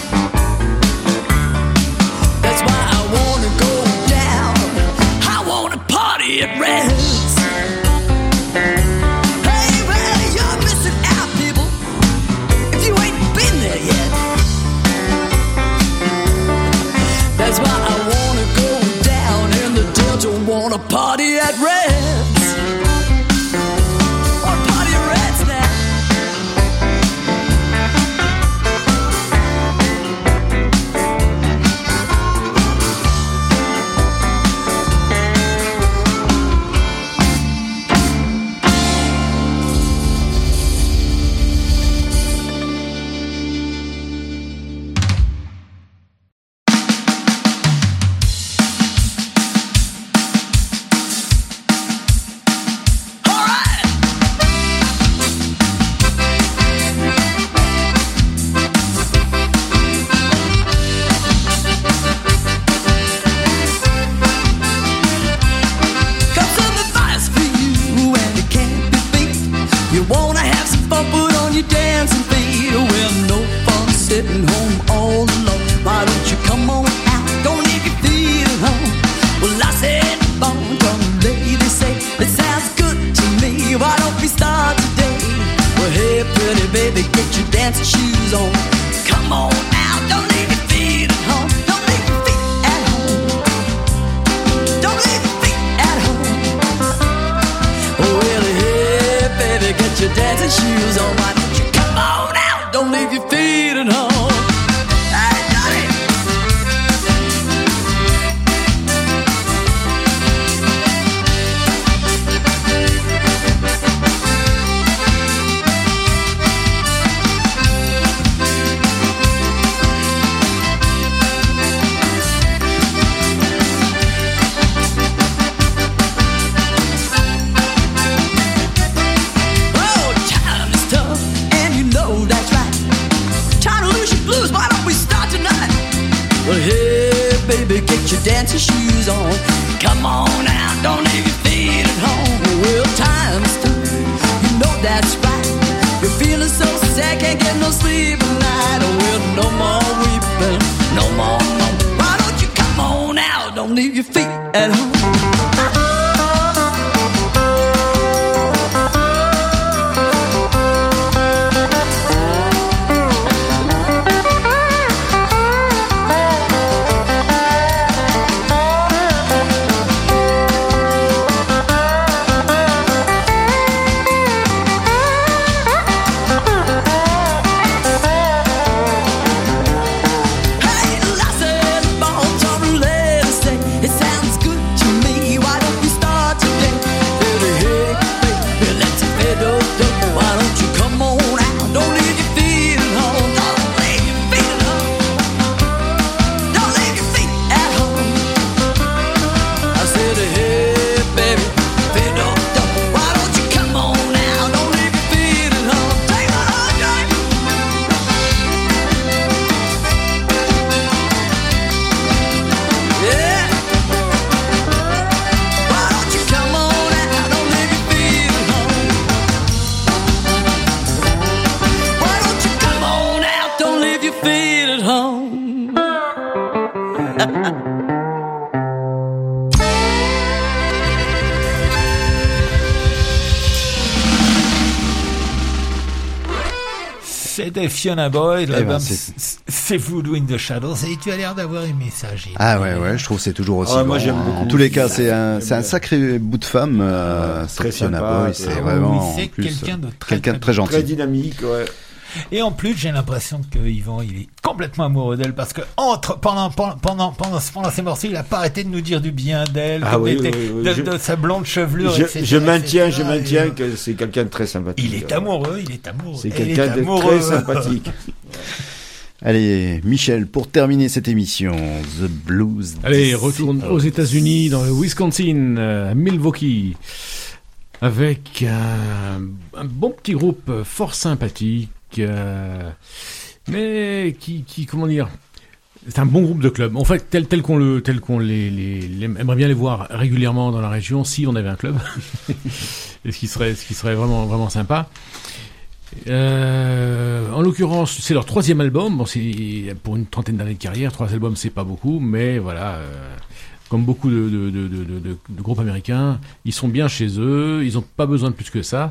That's why I wanna go down, I wanna party at Red's. Hey, well, you're missing out, people, if you ain't been there yet. That's why I wanna go down in the Delta, wanna party at Red's. Wanna party at Red's now. dancing shoes on. Come on now, don't leave your feet at home. Don't leave your feet at home. Don't leave your feet at home. Oh, well, hey, baby, get your dancing shoes on. Why don't you come on out? Don't leave your feet at home. Get your dancing shoes on. Come on out, don't leave your feet at home. Well, time's through, you know that's right. You're feeling so sad, can't get no sleep at night. Oh, well, no more weeping, no more, no. Why don't you come on out, don't leave your feet at home. C'était Fiona Boyd, l'album c'est Voodoo in the Shadows, et tu as l'air d'avoir aimé ça, Gilles. Ah ouais, je trouve que c'est toujours aussi bon. Moi j'aime beaucoup. En tous les cas, c'est un sacré bout de femme, très Fiona sympa, Boyd, c'est vraiment c'est quelqu'un de très gentil. Très dynamique, ouais. Et en plus, j'ai l'impression que Yvan, il est complètement amoureux d'elle parce que pendant ces morceaux, il a pas arrêté de nous dire du bien d'elle, de sa blonde chevelure, etc. Je maintiens que c'est quelqu'un de très sympathique. Il est amoureux. C'est quelqu'un de très sympathique. Allez, Michel, pour terminer cette émission, The Blues. Allez, retourne aux États-Unis, dans le Wisconsin, à Milwaukee, avec un bon petit groupe fort sympathique. Mais qui comment dire, c'est un bon groupe de club. En fait, tel qu'on aimerait bien les voir régulièrement dans la région si on avait un club. Et ce qui serait vraiment sympa. En l'occurrence, c'est leur 3e album. Bon, c'est pour une trentaine d'années de carrière, 3 albums, c'est pas beaucoup, mais voilà. Comme beaucoup de groupes américains, ils sont bien chez eux. Ils ont pas besoin de plus que ça.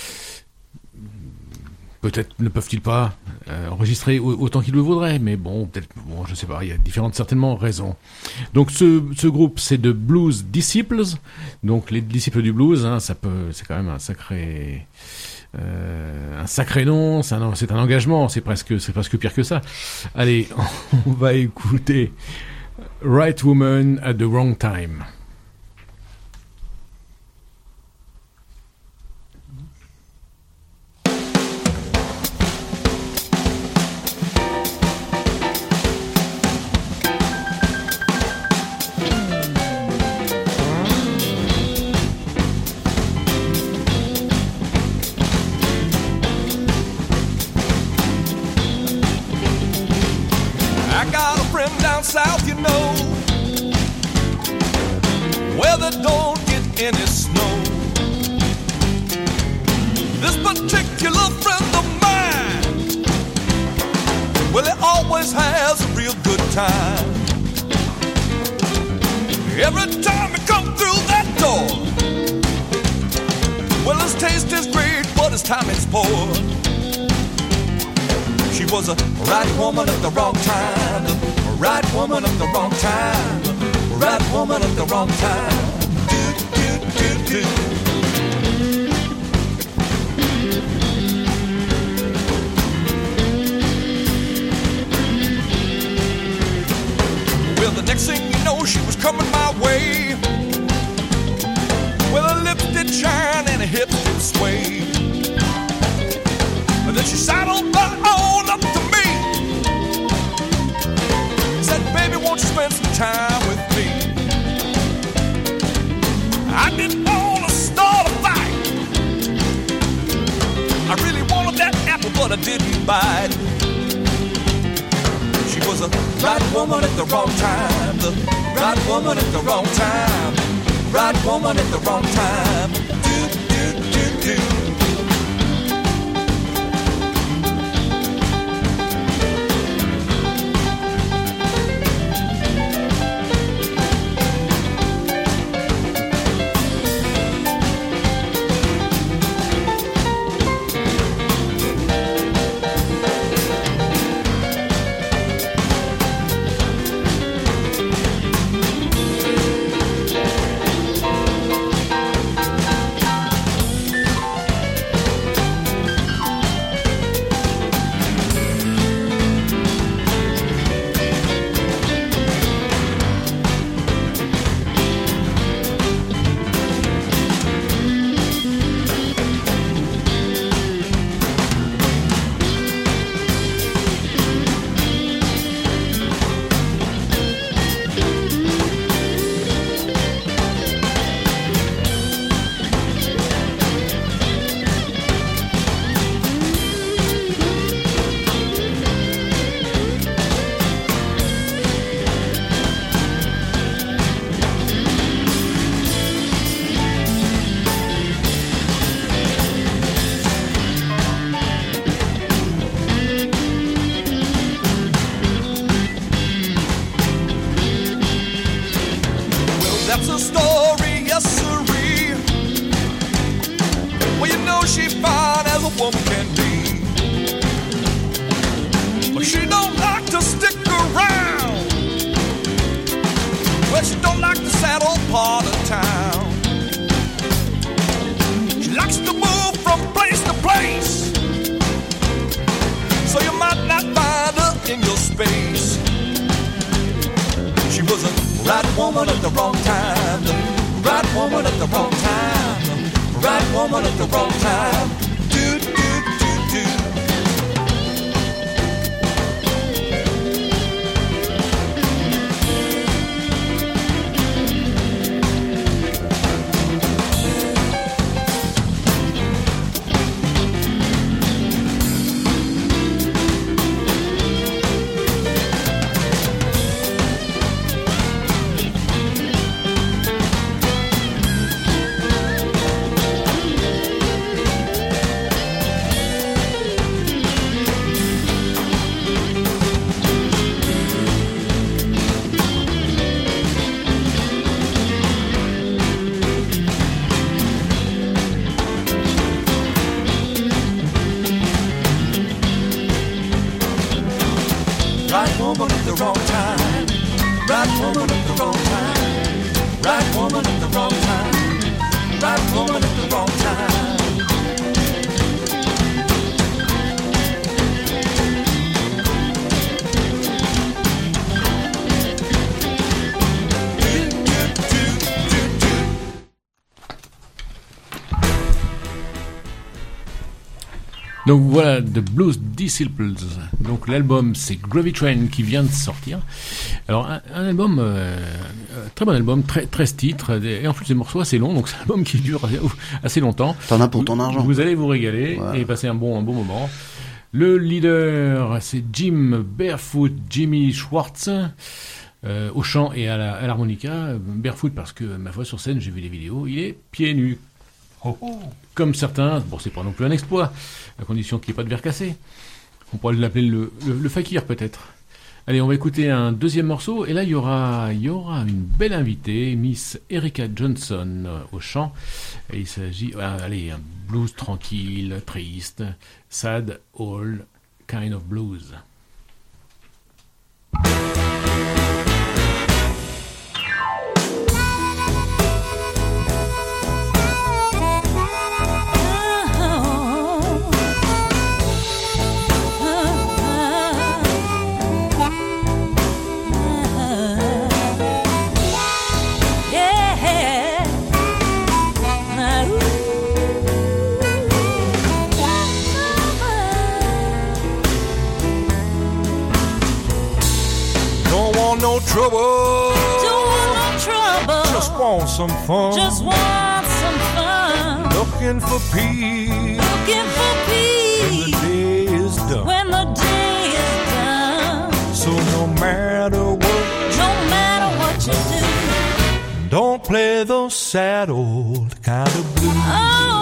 Peut-être ne peuvent-ils pas enregistrer autant qu'ils le voudraient, mais je sais pas, il y a certainement raisons. Donc ce groupe, c'est de Blues Disciples, donc les disciples du blues, hein, c'est quand même un sacré nom, c'est un engagement, c'est presque pire que ça. Allez, on va écouter Right Woman at the Wrong Time. South, you know, where they don't get any snow. This particular friend of mine, well, he always has a real good time. Every time he comes through that door, well, his taste is great, but his timing's poor. She was a right woman at the wrong time. The right woman at the wrong time. The right woman at the wrong time. Do. Well, the next thing you know, she was coming my way. Well, her lips did shine and her hips did sway. And then she sidled right on up to me. Said, baby, won't you spend some time with me? I didn't want to start a fight. I really wanted that apple, but I didn't bite. She was a right woman at the wrong time. The right woman at the wrong time. Right woman at the wrong time. Do. That's a story, yes sirree. Well, you know she fine as a woman can be, but she don't like to stick around. Well, she don't like the saddle part of town. She likes to move from place to place, so you might not find her in your space. She was a right woman at the wrong time. The right woman at the wrong time. The right woman at the wrong time. Do. Right woman at the wrong time. Right woman at the wrong time. Right woman at the wrong time. Right woman at the wrong time. Donc voilà, The Blues Disciples. Donc l'album, c'est Gravy Train qui vient de sortir. Alors un album, très bon album, 13 titres, et en plus des morceaux assez longs, donc c'est un album qui dure assez longtemps. T'en as pour ton argent. Vous allez vous régaler et passer un bon moment. Le leader, c'est Jim Barefoot, Jimmy Schwartz, au chant et à l'harmonica. Barefoot parce que, ma foi, sur scène, j'ai vu les vidéos, il est pieds nus. Comme certains, bon, c'est pas non plus un exploit, à condition qu'il n'y ait pas de verre cassé. On pourrait l'appeler le fakir, peut-être. Allez, on va écouter un deuxième morceau, et là, il y aura une belle invitée, Miss Erica Johnson, au chant. Et il s'agit, un blues tranquille, triste, sad, all, Kind of Blues. No trouble. Don't want no trouble. Just want some fun. Just want some fun. Looking for peace. Looking for peace. When the day is done. When the day is done. So no matter what you do, don't play those sad old kind of blues. Oh,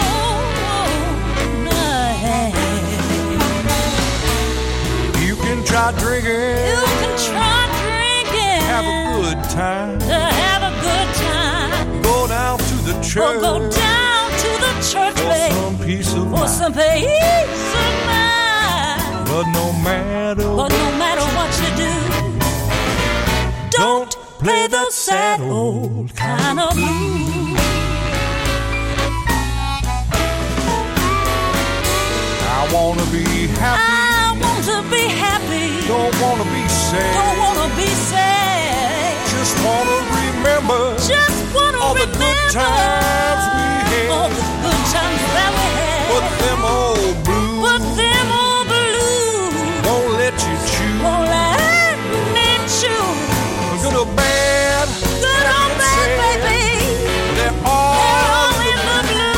no. You can try drinking. You can try drinking. Have a good time. Have a good time. Go down to the church. Or go down to the church, for babe. some peace of mind. For some peace of mind. But no matter what you do, don't play the sad old kind of blues. I wanna be happy. I want to be happy. Don't wanna be sad. Don't wanna be sad. Just wanna remember. Just wanna all remember the good times we had. All the good times that we had. But them old blues. But them old blues won't let you choose. won't let me choose. Good or bad. Good or bad, baby. They're all in the blues.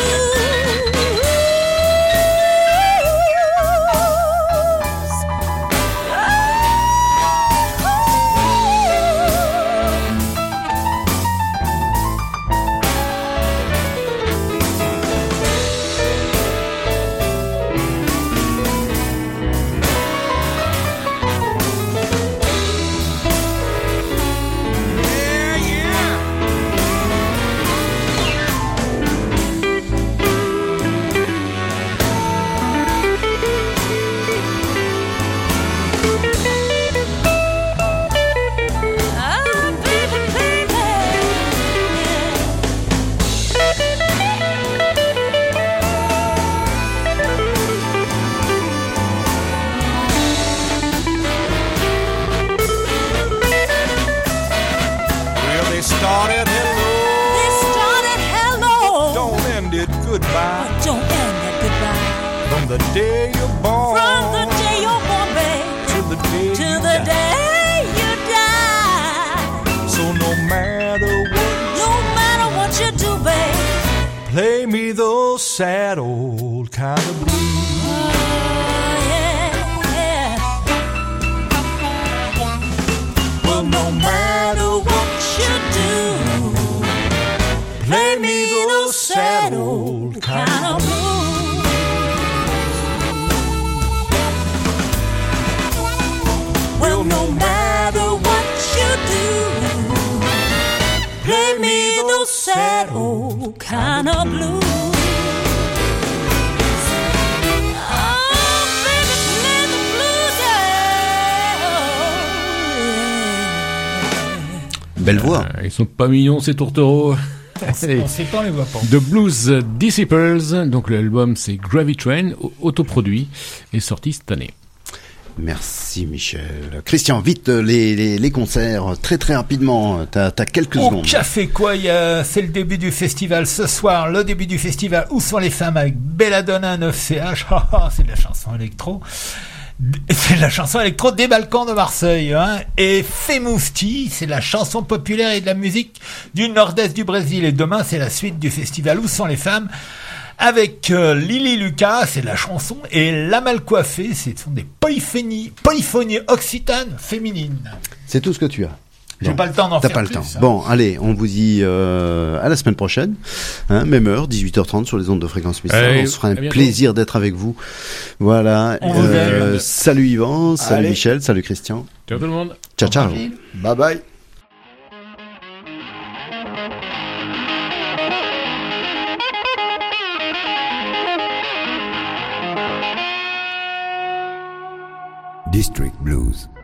the day you're born. From the day you're born, babe. To the day to you the die. day you die. So no matter what you do, babe. Play me those sad old kind of blues. Well, no matter what you do, play me those sad old kind of blues. Well, no matter what you do, play me those sad old kind of blues. Belle voix. Ils sont pas mignons ces tourtereaux. On s'étend les voix pas. The Blues Disciples, donc l'album c'est Gravy Train, autoproduit, et sorti cette année. Merci Michel. Christian, vite les concerts, très très rapidement, t'as quelques Au secondes. Café quoi, c'est le début du festival ce soir, le début du festival Où sont les femmes avec Belladonna 9CH, c'est de la chanson électro. C'est la chanson électro des Balkans de Marseille, hein. Et Femousti, c'est la chanson populaire et de la musique du nord-est du Brésil. Et demain, c'est la suite du festival Où sont les femmes avec Lily Lucas, c'est la chanson, et La Mal Coiffée, ce sont des polyphonies occitanes féminines. C'est tout ce que tu as. J'ai Bon, pas le temps d'en t'as faire pas le plus, temps. hein. Bon, allez, on vous dit à la semaine prochaine, hein, même heure, 18h30 sur les ondes de Fréquence Mystère. Allez, On se fera un à bientôt. plaisir d'être avec vous. Voilà. On vous aime. Salut Yvan, salut Allez. Michel, salut Christian. Ciao tout le monde. Ciao, ciao. Bye bye. District Blues.